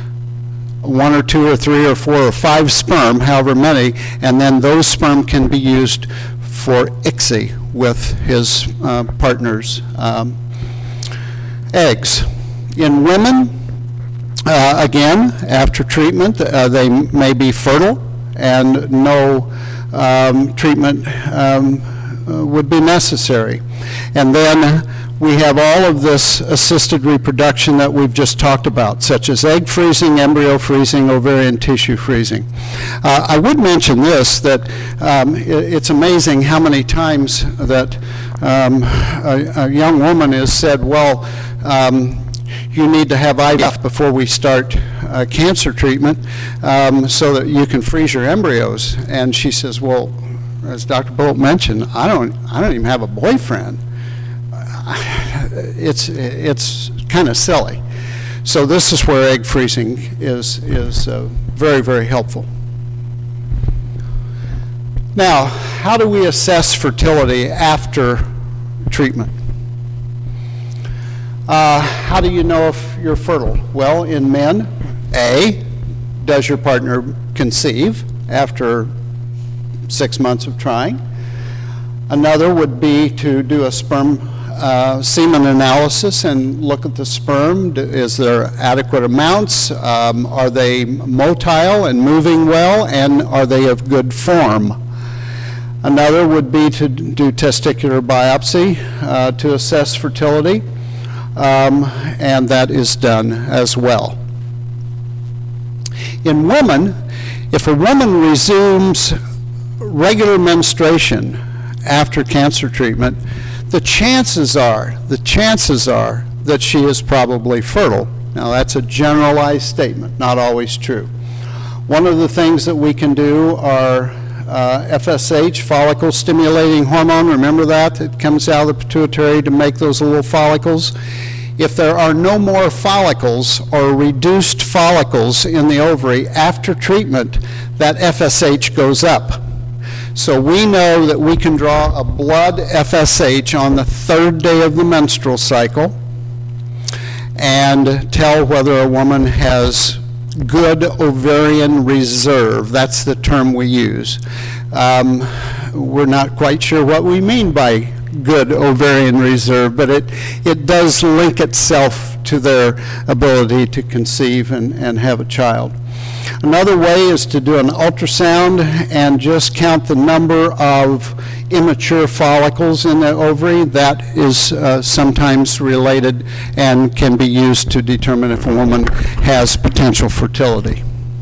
C: one or two or three or four or five sperm, however many, and then those sperm can be used for I C S I with his uh, partner's um, eggs. In women, uh, again, after treatment, uh, they may be fertile and no um, treatment um, uh, would be necessary. And then we have all of this assisted reproduction that we've just talked about, such as egg freezing, embryo freezing, ovarian tissue freezing. Uh, I would mention this, that um, it, it's amazing how many times that um, a, a young woman has said, well, um, you need to have I V F before we start uh, cancer treatment um, so that you can freeze your embryos. And she says, well, as Doctor Bolt mentioned, I don't, I don't even have a boyfriend. It's it's kind of silly. So this is where egg freezing is is uh, very, very helpful. Now, how do we assess fertility after treatment? Uh, how do you know if you're fertile? Well, in men, A, does your partner conceive after six months of trying? Another would be to do a sperm Uh, semen analysis and look at the sperm. Is there adequate amounts? Um, are they motile and moving well? And are they of good form? Another would be to do testicular biopsy uh, to assess fertility, um, and that is done as well. In women, if a woman resumes regular menstruation after cancer treatment, the chances are, the chances are that she is probably fertile. Now that's a generalized statement, not always true. One of the things that we can do are uh, F S H, follicle stimulating hormone, remember that? It comes out of the pituitary to make those little follicles. If there are no more follicles or reduced follicles in the ovary after treatment, that F S H goes up. So we know that we can draw a blood F S H on the third day of the menstrual cycle and tell whether a woman has good ovarian reserve. That's the term we use. Um, we're not quite sure what we mean by good ovarian reserve, but it, it does link itself to their ability to conceive and, and have a child. Another way is to do an ultrasound and just count the number of immature follicles in the ovary. That is uh, sometimes related and can be used to determine if a woman has potential fertility.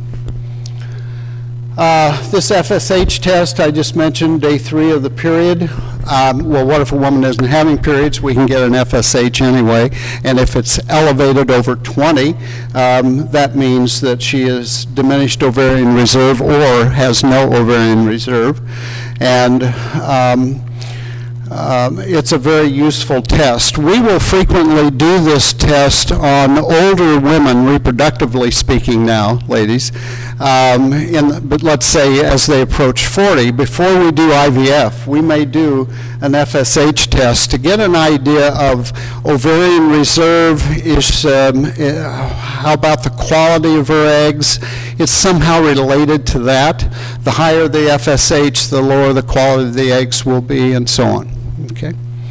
C: Uh, this F S H test I just mentioned, day three of the period. Um, well, what if a woman isn't having periods? We can get an F S H anyway, and if it's elevated over twenty, um, that means that she is diminished ovarian reserve or has no ovarian reserve. And um, Um, it's a very useful test. We will frequently do this test on older women, reproductively speaking now, ladies, um, in, but let's say as they approach forty. Before we do I V F, we may do an F S H test to get an idea of ovarian reserve. Is um, uh, how about the quality of her eggs? It's somehow related to that. The higher the F S H, the lower the quality of the eggs will be, and so on. Okay.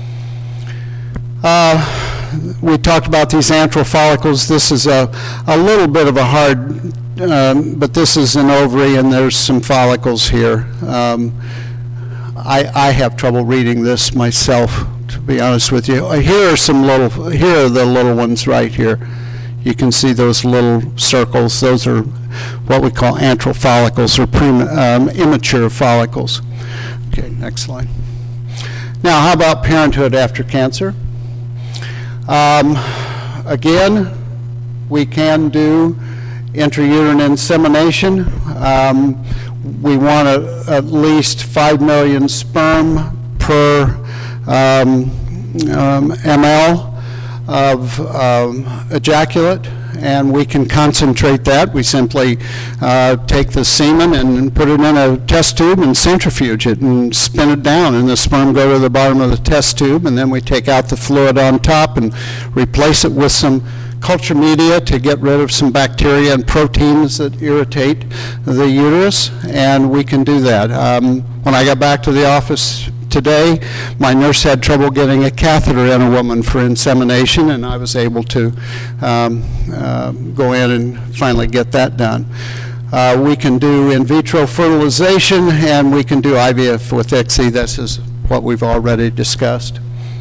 C: Uh, we talked about these antral follicles. This is a, a little bit of a hard, um, but this is an ovary and there's some follicles here. Um, I, I have trouble reading this myself, to be honest with you. Here are some little, here are the little ones right here. You can see those little circles. Those are what we call antral follicles, or prem um, immature follicles. Okay, next slide. Now, how about parenthood after cancer? Um, again, we can do intrauterine insemination. Um, we want a, at least five million sperm per um, um, ml of um, ejaculate, and we can concentrate that. We simply uh, take the semen and put it in a test tube and centrifuge it and spin it down, and the sperm go to the bottom of the test tube, and then we take out the fluid on top and replace it with some culture media to get rid of some bacteria and proteins that irritate the uterus, and we can do that. Um, when I got back to the office today, my nurse had trouble getting a catheter in a woman for insemination, and I was able to um, uh, go in and finally get that done. Uh, we can do in vitro fertilization, and we can do I V F with I C S I. This is what we've already discussed.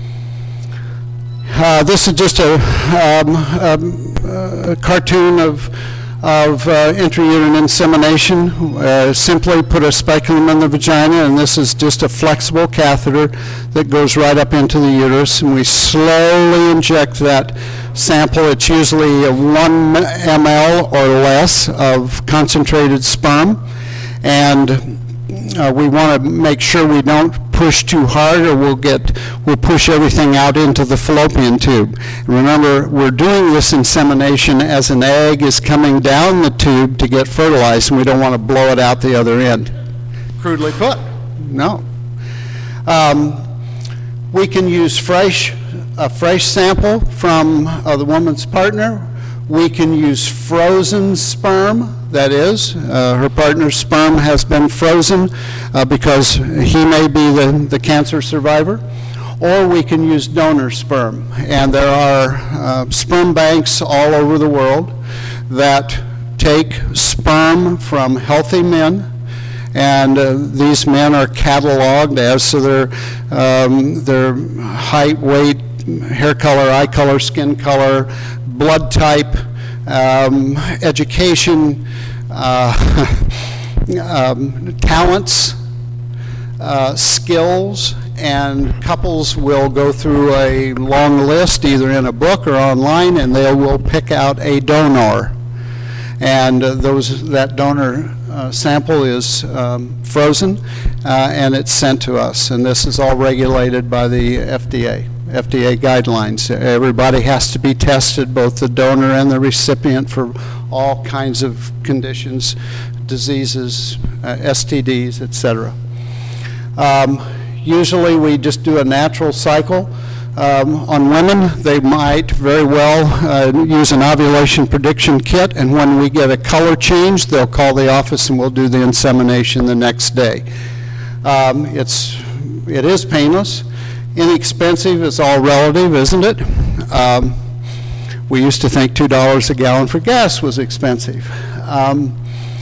C: Uh, this is just a, um, um, a cartoon of of uh, intrauterine insemination. Uh, simply put a speculum in the vagina, and this is just a flexible catheter that goes right up into the uterus, and we slowly inject that sample. It's usually a one milliliter or less of concentrated sperm, and uh, we want to make sure we don't push too hard, or we'll get we'll push everything out into the fallopian tube. Remember, we're doing this insemination as an egg is coming down the tube to get fertilized, and we don't want to blow it out the other end. Crudely put, no. Um, we can use fresh a fresh sample from uh, the woman's partner. We can use frozen sperm. That is, uh, her partner's sperm has been frozen uh, because he may be the, the cancer survivor. Or we can use donor sperm. And there are uh, sperm banks all over the world that take sperm from healthy men, and uh, these men are cataloged as to their, um, their height, weight, hair color, eye color, skin color, blood type, um, education, uh, um, talents, uh, skills, and couples will go through a long list either in a book or online, and they will pick out a donor. And uh, those that donor uh, sample is um, frozen uh, and it's sent to us, and this is all regulated by the F D A. F D A guidelines. Everybody has to be tested, both the donor and the recipient, for all kinds of conditions, diseases, uh, S T Ds, et cetera. Um, usually we just do a natural cycle. Um, on women, they might very well uh, use an ovulation prediction kit, and when we get a color change, they'll call the office and we'll do the insemination the next day. Um, it's, it is painless. Inexpensive is all relative, isn't it? Um, we used to think two dollars a gallon for gas was expensive. Um,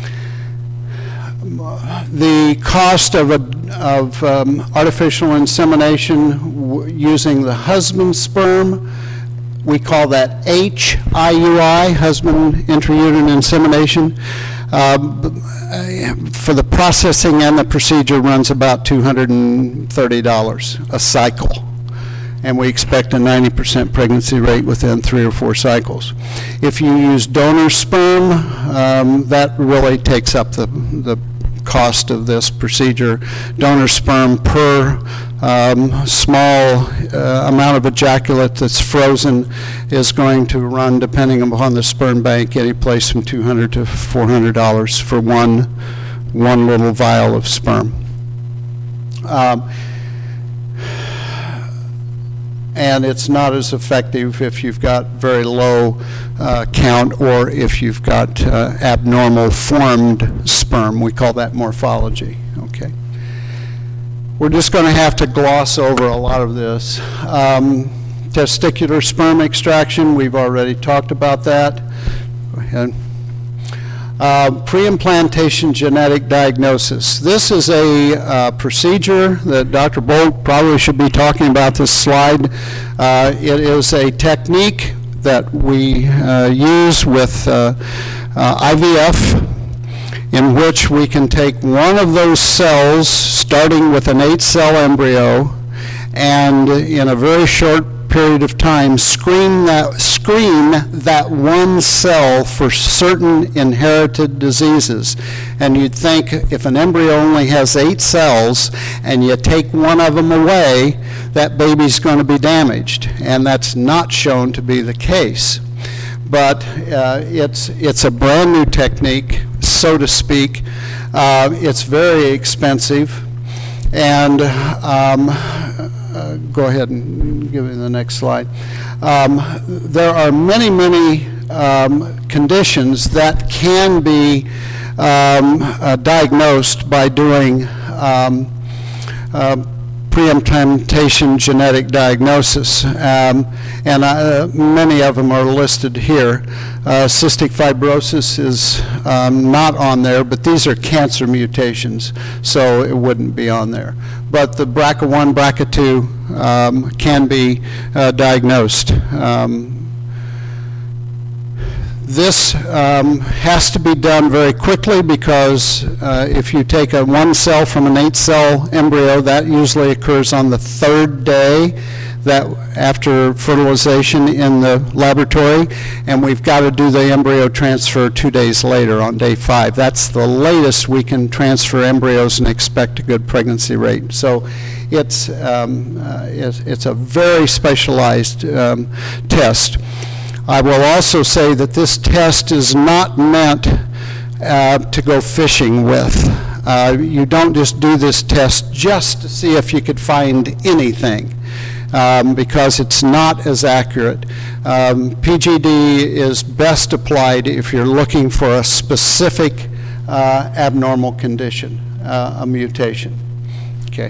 C: the cost of, a, of um, artificial insemination w using the husband's sperm, we call that H I U I, husband intrauterine insemination. Um, for the processing and the procedure runs about two hundred thirty dollars a cycle. And we expect a ninety percent pregnancy rate within three or four cycles. If you use donor sperm, um, that really takes up the, the cost of this procedure. Donor sperm per um, small uh, amount of ejaculate that's frozen is going to run, depending upon the sperm bank, any place from two hundred to four hundred dollars for one, one little vial of sperm. Um, and it's not as effective if you've got very low uh, count or if you've got uh, abnormal formed sperm. We call that morphology. Okay. We're just going to have to gloss over a lot of this. Um, testicular sperm extraction, we've already talked about that. Go ahead. Uh, pre-implantation genetic diagnosis. This is a uh, procedure that Doctor Bolt probably should be talking about this slide. Uh, it is a technique that we uh, use with uh, uh, I V F, in which we can take one of those cells, starting with an eight-cell embryo, and in a very short period of time, screen that, screen that one cell for certain inherited diseases. And you'd think if an embryo only has eight cells and you take one of them away, that baby's going to be damaged. And that's not shown to be the case. But uh, it's, it's a brand new technique, so to speak. Uh, it's very expensive. And um, uh, go ahead and give me the next slide. Um, there are many, many um, conditions that can be um, uh, diagnosed by doing um, uh, pre-implantation genetic diagnosis, um, and uh, many of them are listed here. Uh, cystic fibrosis is um, not on there, but these are cancer mutations, so it wouldn't be on there. But the B R C A one, B R C A two um, can be uh, diagnosed. Um, This um, has to be done very quickly because uh, if you take a one cell from an eight cell embryo, that usually occurs on the third day that after fertilization in the laboratory, and we've got to do the embryo transfer two days later on day five. That's the latest we can transfer embryos and expect a good pregnancy rate. So it's, um, uh, it's, it's a very specialized um, test. I will also say that this test is not meant uh, to go fishing with. Uh, you don't just do this test just to see if you could find anything, um, because it's not as accurate. Um, P G D is best applied if you're looking for a specific uh, abnormal condition, uh, a mutation. Okay.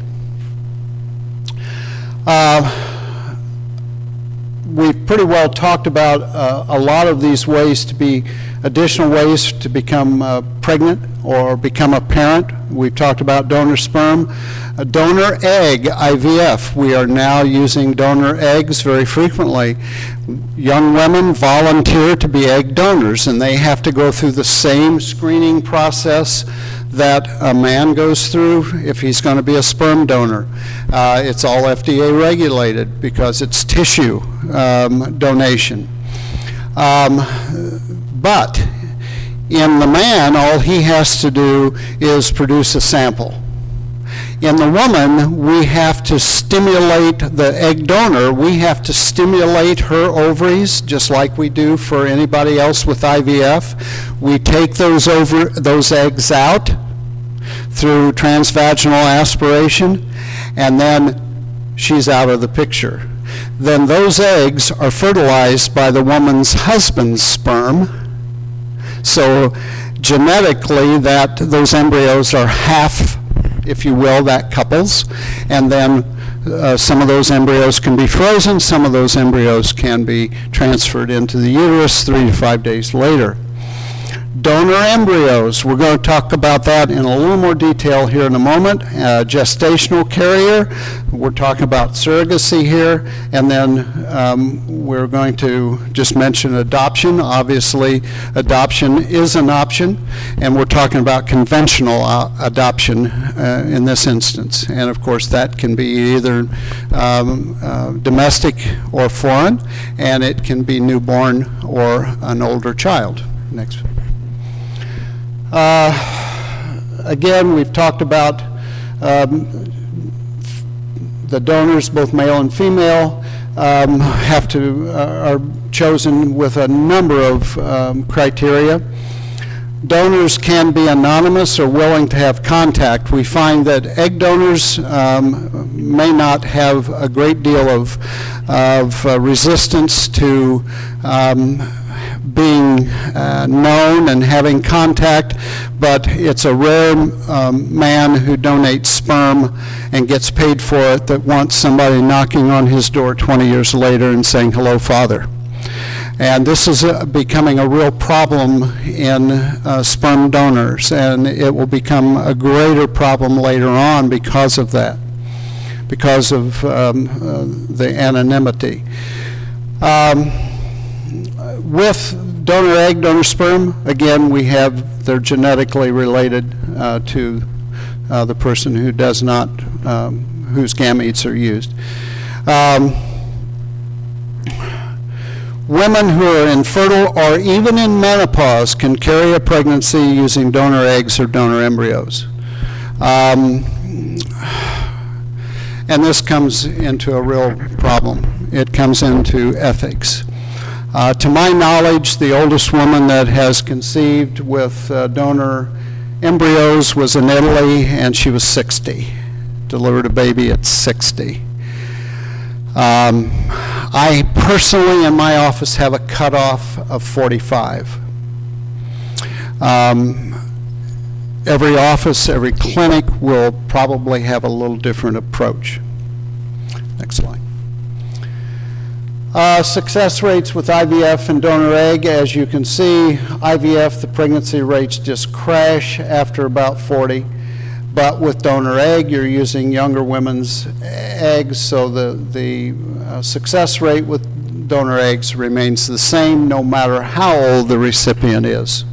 C: Uh, We've pretty well talked about uh, a lot of these ways to be, additional ways to become uh, pregnant or become a parent. We've talked about donor sperm. A donor egg, I V F. We are now using donor eggs very frequently. Young women volunteer to be egg donors, and they have to go through the same screening process that a man goes through if he's going to be a sperm donor. Uh, it's all F D A regulated because it's tissue um, donation. Um, but in the man, all he has to do is produce a sample. In the woman, we have to stimulate the egg donor. We have to stimulate her ovaries, just like we do for anybody else with I V F. We take those, over, those eggs out through transvaginal aspiration, and then she's out of the picture. Then those eggs are fertilized by the woman's husband's sperm. So genetically, that those embryos are half, if you will, that couple's, and then uh, some of those embryos can be frozen, some of those embryos can be transferred into the uterus three to five days later. Donor embryos, we're going to talk about that in a little more detail here in a moment. Uh, gestational carrier, we're talking about surrogacy here, and then um, we're going to just mention adoption. Obviously, adoption is an option, and we're talking about conventional uh, adoption uh, in this instance. And of course, that can be either um, uh, domestic or foreign, and it can be newborn or an older child. Next. Uh, again, we've talked about um, the donors, both male and female, um, have to uh, are chosen with a number of um, criteria. Donors can be anonymous or willing to have contact. We find that egg donors um, may not have a great deal of, of uh, resistance to um, being uh, known and having contact, but it's a rare um, man who donates sperm and gets paid for it that wants somebody knocking on his door twenty years later and saying, "Hello, Father." And this is uh, becoming a real problem in uh, sperm donors, and it will become a greater problem later on because of that, because of um, uh, the anonymity. Um, with donor egg, donor sperm, again, we have, they're genetically related uh, to uh, the person who does not, um, whose gametes are used. Um, Women who are infertile or even in menopause can carry a pregnancy using donor eggs or donor embryos. Um, and this comes into a real problem. It comes into ethics. Uh, to my knowledge, the oldest woman that has conceived with uh, donor embryos was in Italy, and she was sixty. Delivered a baby at sixty. Um, I personally, in my office, have a cutoff of forty-five. Um, every office, every clinic will probably have a little different approach. Next slide. Uh, success rates with I V F and donor egg, as you can see, I V F, the pregnancy rates just crash after about forty. But with donor egg, you're using younger women's eggs, so the, the uh, success rate with donor eggs remains the same no matter how old the recipient is.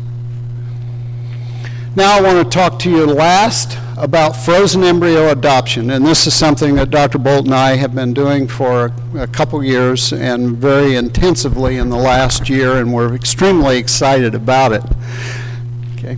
C: Now I want to talk to you last about frozen embryo adoption, and this is something that Doctor Bolt and I have been doing for a, a couple years and very intensively in the last year, and we're extremely excited about it. Okay.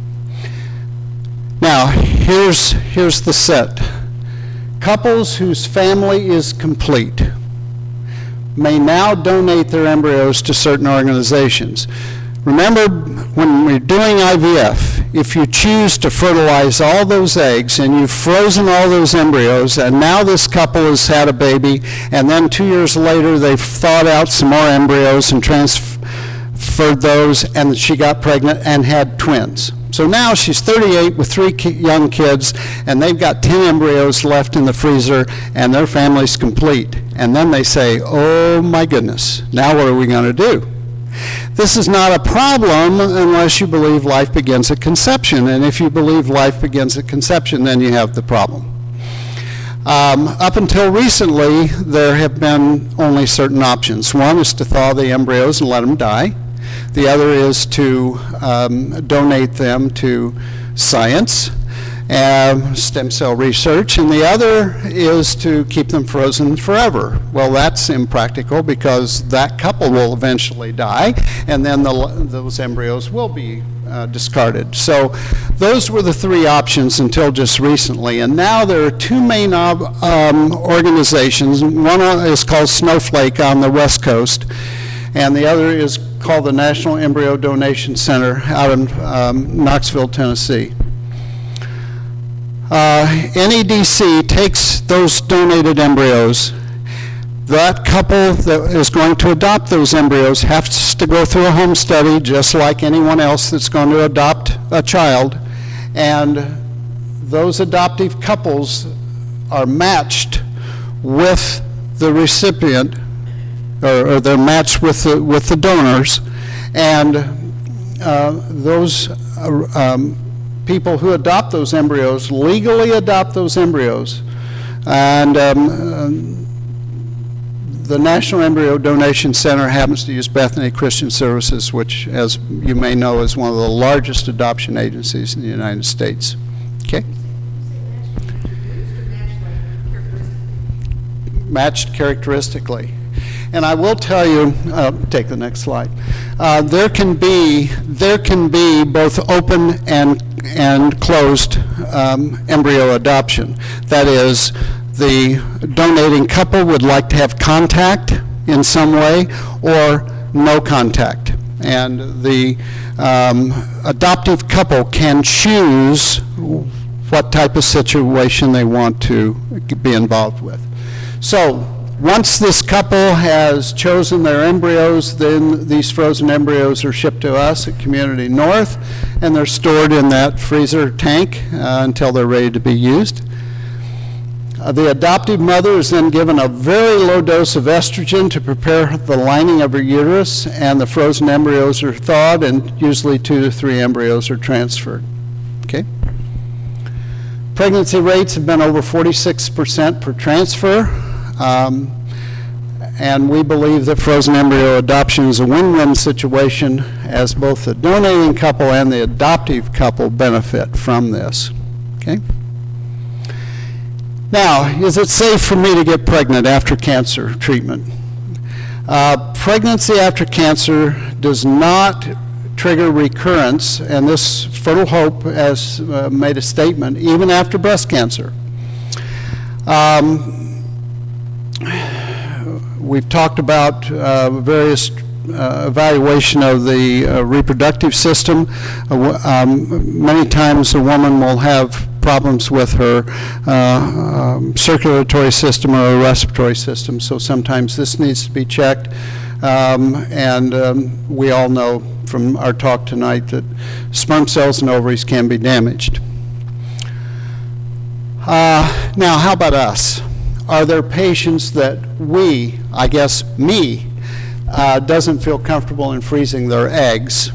C: Now, here's, here's the set. Couples whose family is complete may now donate their embryos to certain organizations. Remember, when we're doing I V F, if you choose to fertilize all those eggs and you've frozen all those embryos, and now this couple has had a baby, and then two years later they've thawed out some more embryos and transferred those, and she got pregnant and had twins. So now she's thirty-eight with three ki young kids, and they've got ten embryos left in the freezer, and their family's complete. And then they say, "Oh my goodness, now what are we going to do?" This is not a problem unless you believe life begins at conception, and if you believe life begins at conception, then you have the problem. Um, up until recently, there have been only certain options. One is to thaw the embryos and let them die. The other is to um, donate them to science, uh, stem cell research, and the other is to keep them frozen forever. Well, that's impractical because that couple will eventually die, and then the, those embryos will be uh, discarded. So those were the three options until just recently, and now there are two main um, organizations. One is called Snowflake on the West Coast, and the other is called the National Embryo Donation Center out in um, Knoxville, Tennessee. Uh, N E D C takes those donated embryos. That couple that is going to adopt those embryos has to go through a home study just like anyone else that's going to adopt a child, and those adoptive couples are matched with the recipient, or, or they're matched with the, with the donors, and uh, those uh, um, people who adopt those embryos legally adopt those embryos. And um, um, the National Embryo Donation Center happens to use Bethany Christian Services, which, as you may know, is one of the largest adoption agencies in the United States. Okay? Matched characteristically. And I will tell you, uh, take the next slide. Uh, there can be there can be both open and and closed um, embryo adoption. That is, the donating couple would like to have contact in some way, or no contact. And the um, adoptive couple can choose what type of situation they want to be involved with. So once this couple has chosen their embryos, then these frozen embryos are shipped to us at Community North, and they're stored in that freezer tank uh, until they're ready to be used. Uh, the adoptive mother is then given a very low dose of estrogen to prepare the lining of her uterus, and the frozen embryos are thawed, and usually two to three embryos are transferred. Okay? Pregnancy rates have been over forty-six percent per transfer. Um, and we believe that frozen embryo adoption is a win-win situation, as both the donating couple and the adoptive couple benefit from this. Okay? Now, is it safe for me to get pregnant after cancer treatment? Uh, pregnancy after cancer does not trigger recurrence, and this Fertile Hope has uh, made a statement, even after breast cancer. Um, We've talked about uh, various uh, evaluation of the uh, reproductive system. Uh, um, many times a woman will have problems with her uh, um, circulatory system or respiratory system, so sometimes this needs to be checked. Um, and um, we all know from our talk tonight that sperm cells and ovaries can be damaged. Uh, now, how about us? Are there patients that we, I guess me, uh, doesn't feel comfortable in freezing their eggs?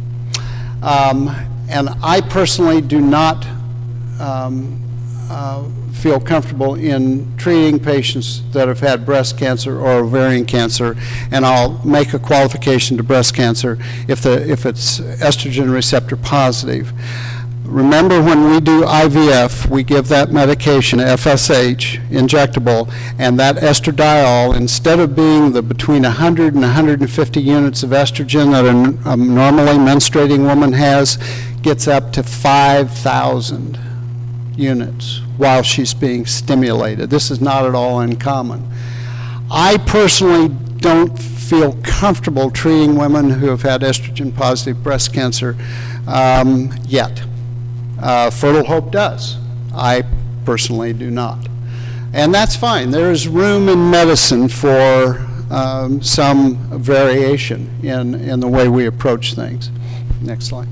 C: Um, and I personally do not um, uh, feel comfortable in treating patients that have had breast cancer or ovarian cancer, and I'll make a qualification to breast cancer if, the, if it's estrogen receptor positive. Remember, when we do I V F, we give that medication, F S H, injectable, and that estradiol, instead of being the between one hundred and one hundred fifty units of estrogen that a, a normally menstruating woman has, gets up to five thousand units while she's being stimulated. This is not at all uncommon. I personally don't feel comfortable treating women who have had estrogen-positive breast cancer um, yet. Uh, Fertile Hope does. I personally do not. And that's fine. There is room in medicine for um, some variation in, in the way we approach things. Next slide.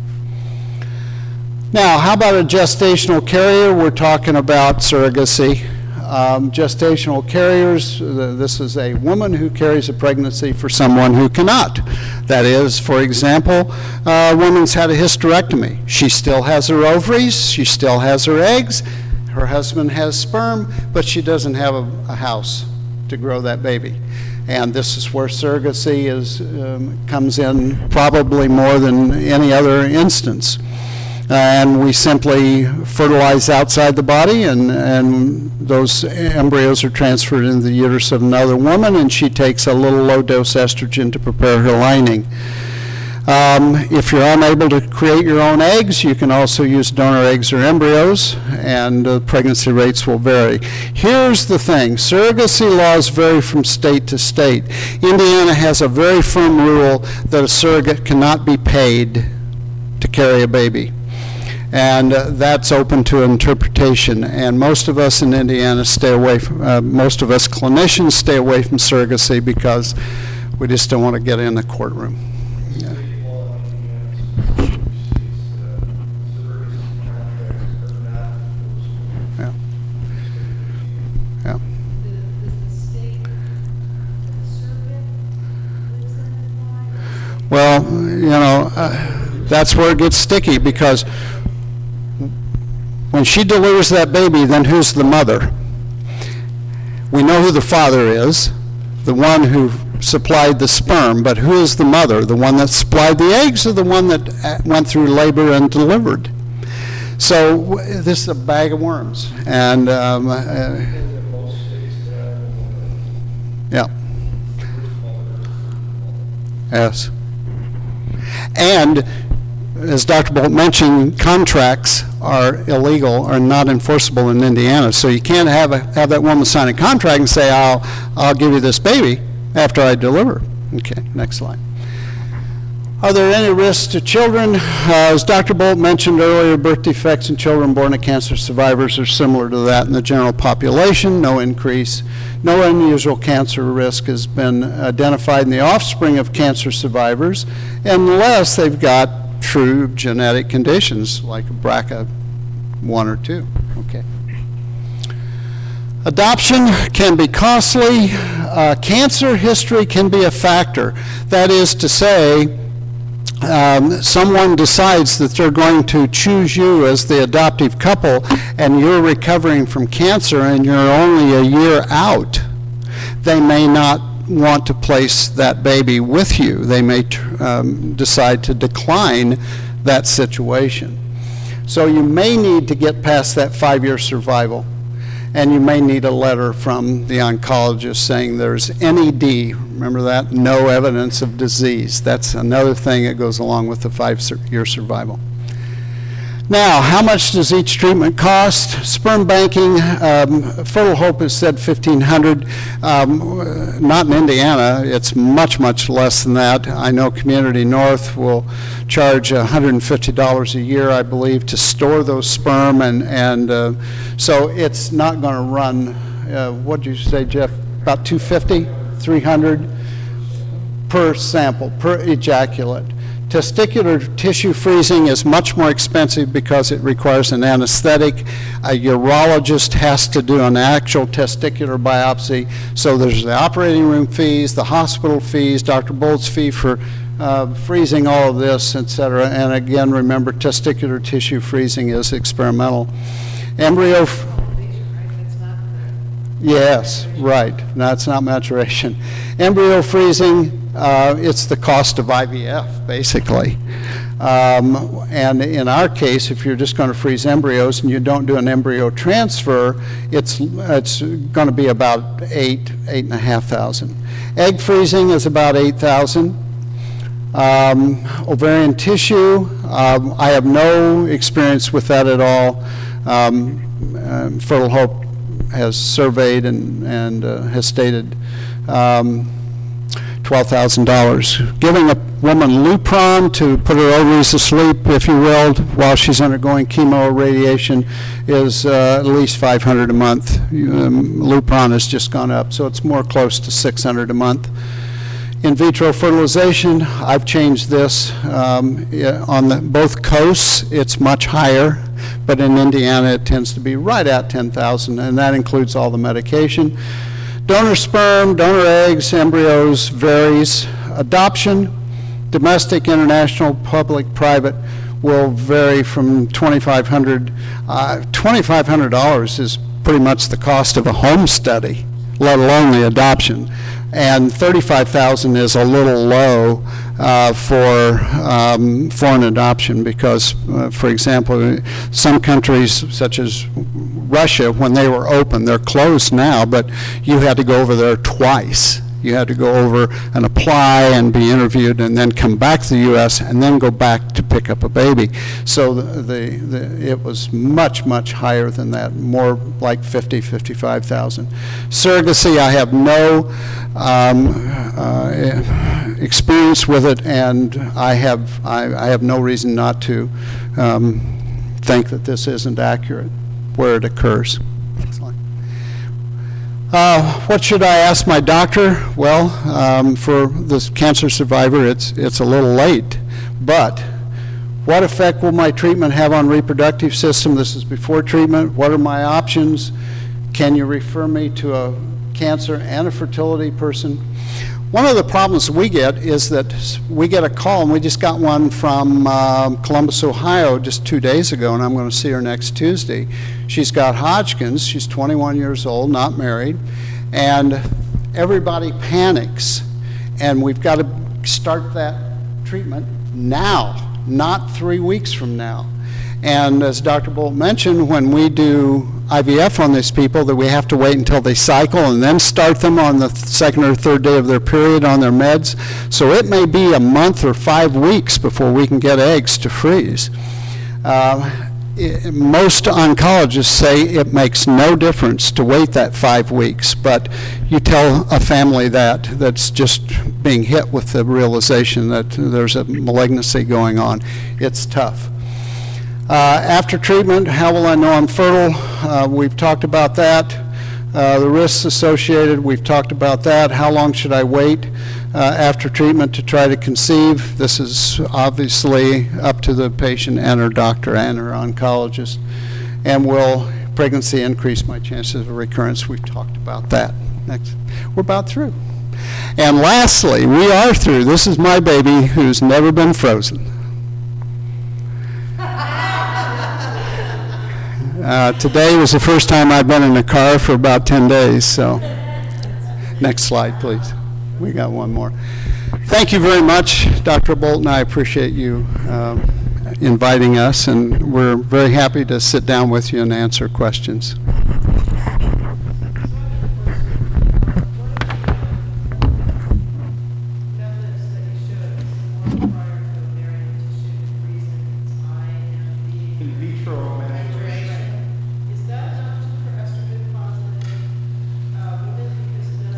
C: Now, how about a gestational carrier? We're talking about surrogacy. Um, gestational carriers, uh, this is a woman who carries a pregnancy for someone who cannot. That is, for example, uh, a woman's had a hysterectomy. She still has her ovaries, she still has her eggs, her husband has sperm, but she doesn't have a, a house to grow that baby. And this is where surrogacy is, um, comes in probably more than any other instance. And we simply fertilize outside the body, and, and those embryos are transferred into the uterus of another woman, and she takes a little low-dose estrogen to prepare her lining. Um, if you're unable to create your own eggs, you can also use donor eggs or embryos, and uh, pregnancy rates will vary. Here's the thing. Surrogacy laws vary from state to state. Indiana has a very firm rule that a surrogate cannot be paid to carry a baby. And uh, that's open to interpretation. And most of us in Indiana stay away from, uh, most of us clinicians stay away from surrogacy because we just don't want to get in the courtroom. Yeah. Yeah. Yeah. Well, you know, uh, That's where it gets sticky, because when she delivers that baby, then who's the mother? We know who the father is, the one who supplied the sperm, but who is the mother? The one that supplied the eggs, or the one that went through labor and delivered? So w- this is a bag of worms. And um, uh, yeah. Yes. And as Doctor Bolt mentioned, contracts are illegal or not enforceable in Indiana. So you can't have a, have that woman sign a contract and say, I'll, I'll give you this baby after I deliver. Okay, next slide. Are there any risks to children? Uh, as Doctor Bolt mentioned earlier, birth defects in children born to cancer survivors are similar to that in the general population. No increase. No unusual cancer risk has been identified in the offspring of cancer survivors unless they've got true genetic conditions like a B R C A one or two. Okay. Adoption can be costly. Uh, cancer history can be a factor. That is to say, um, someone decides that they're going to choose you as the adoptive couple, and you're recovering from cancer and you're only a year out. They may not want to place that baby with you. They may um, decide to decline that situation. So you may need to get past that five-year survival, and you may need a letter from the oncologist saying there's N E D, remember that? No evidence of disease. That's another thing that goes along with the five-year survival. Now, how much does each treatment cost? Sperm banking, um, Fertile Hope has said fifteen hundred dollars. Um, not in Indiana. It's much, much less than that. I know Community North will charge one hundred fifty dollars a year, I believe, to store those sperm, and, and uh, so it's not going to run, uh, what did you say, Jeff, about two hundred fifty dollars, three hundred dollars per sample, per ejaculate. Testicular tissue freezing is much more expensive because it requires an anesthetic. A urologist has to do an actual testicular biopsy. So there's the operating room fees, the hospital fees, Doctor Bolt's fee for uh, freezing all of this, et cetera. And again, remember, testicular tissue freezing is experimental. Embryo. Yes, right. No, it's not maturation. Embryo freezing. Uh, it's the cost of I V F, basically. Um, and in our case, if you're just going to freeze embryos and you don't do an embryo transfer, it's it's going to be about eight, eight and a half thousand. Egg freezing is about eight thousand. Um, ovarian tissue, um, I have no experience with that at all. Um, um, Fertile Hope has surveyed and, and uh, has stated um, twelve thousand dollars. Giving a woman Lupron to put her ovaries asleep, if you will, while she's undergoing chemo or radiation is uh, at least five hundred dollars a month. Um, Lupron has just gone up, so it's more close to six hundred dollars a month. In vitro fertilization, I've changed this. Um, yeah, on the, both coasts, it's much higher, but in Indiana, it tends to be right at ten thousand dollars, and that includes all the medication. Donor sperm, donor eggs, embryos varies. Adoption, domestic, international, public, private, will vary from twenty-five hundred dollars. Uh, twenty-five hundred dollars is pretty much the cost of a home study, let alone the adoption. And thirty-five thousand dollars is a little low uh, for um, foreign adoption because, uh, for example, some countries such as Russia, when they were open, they're closed now, but you had to go over there twice. You had to go over and apply and be interviewed and then come back to the U S and then go back to pick up a baby. So the, the, the, it was much, much higher than that, more like fifty, fifty-five thousand. Surrogacy, I have no um, uh, experience with it, and I have, I, I have no reason not to um, think that this isn't accurate where it occurs. Uh, what should I ask my doctor? Well, um, for this cancer survivor, it's, it's a little late, but what effect will my treatment have on reproductive system? This is before treatment. What are my options? Can you refer me to a cancer and a fertility person? One of the problems we get is that we get a call, and we just got one from um, Columbus, Ohio just two days ago, and I'm going to see her next Tuesday. She's got Hodgkin's. She's twenty-one years old, not married, and everybody panics, and we've got to start that treatment now, not three weeks from now. And as Doctor Bolt mentioned, when we do I V F on these people, that we have to wait until they cycle and then start them on the second or third day of their period on their meds. So it may be a month or five weeks before we can get eggs to freeze. Uh, it, most oncologists say it makes no difference to wait that five weeks, but you tell a family that that's just being hit with the realization that there's a malignancy going on. It's tough. Uh, after treatment, how will I know I'm fertile? Uh, we've talked about that. Uh, the risks associated, we've talked about that. How long should I wait uh, after treatment to try to conceive? This is obviously up to the patient and her doctor and her oncologist. And will pregnancy increase my chances of recurrence? We've talked about that. Next. We're about through. And lastly, we are through. This is my baby who's never been frozen. Uh, today was the first time I've been in a car for about ten days, so next slide, please. We got one more. Thank you very much, Doctor Bolton. I appreciate you um, inviting us, and we're very happy to sit down with you and answer questions.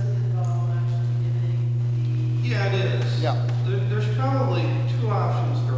D: Yeah, it is.
C: Yeah.
D: There, there's probably two options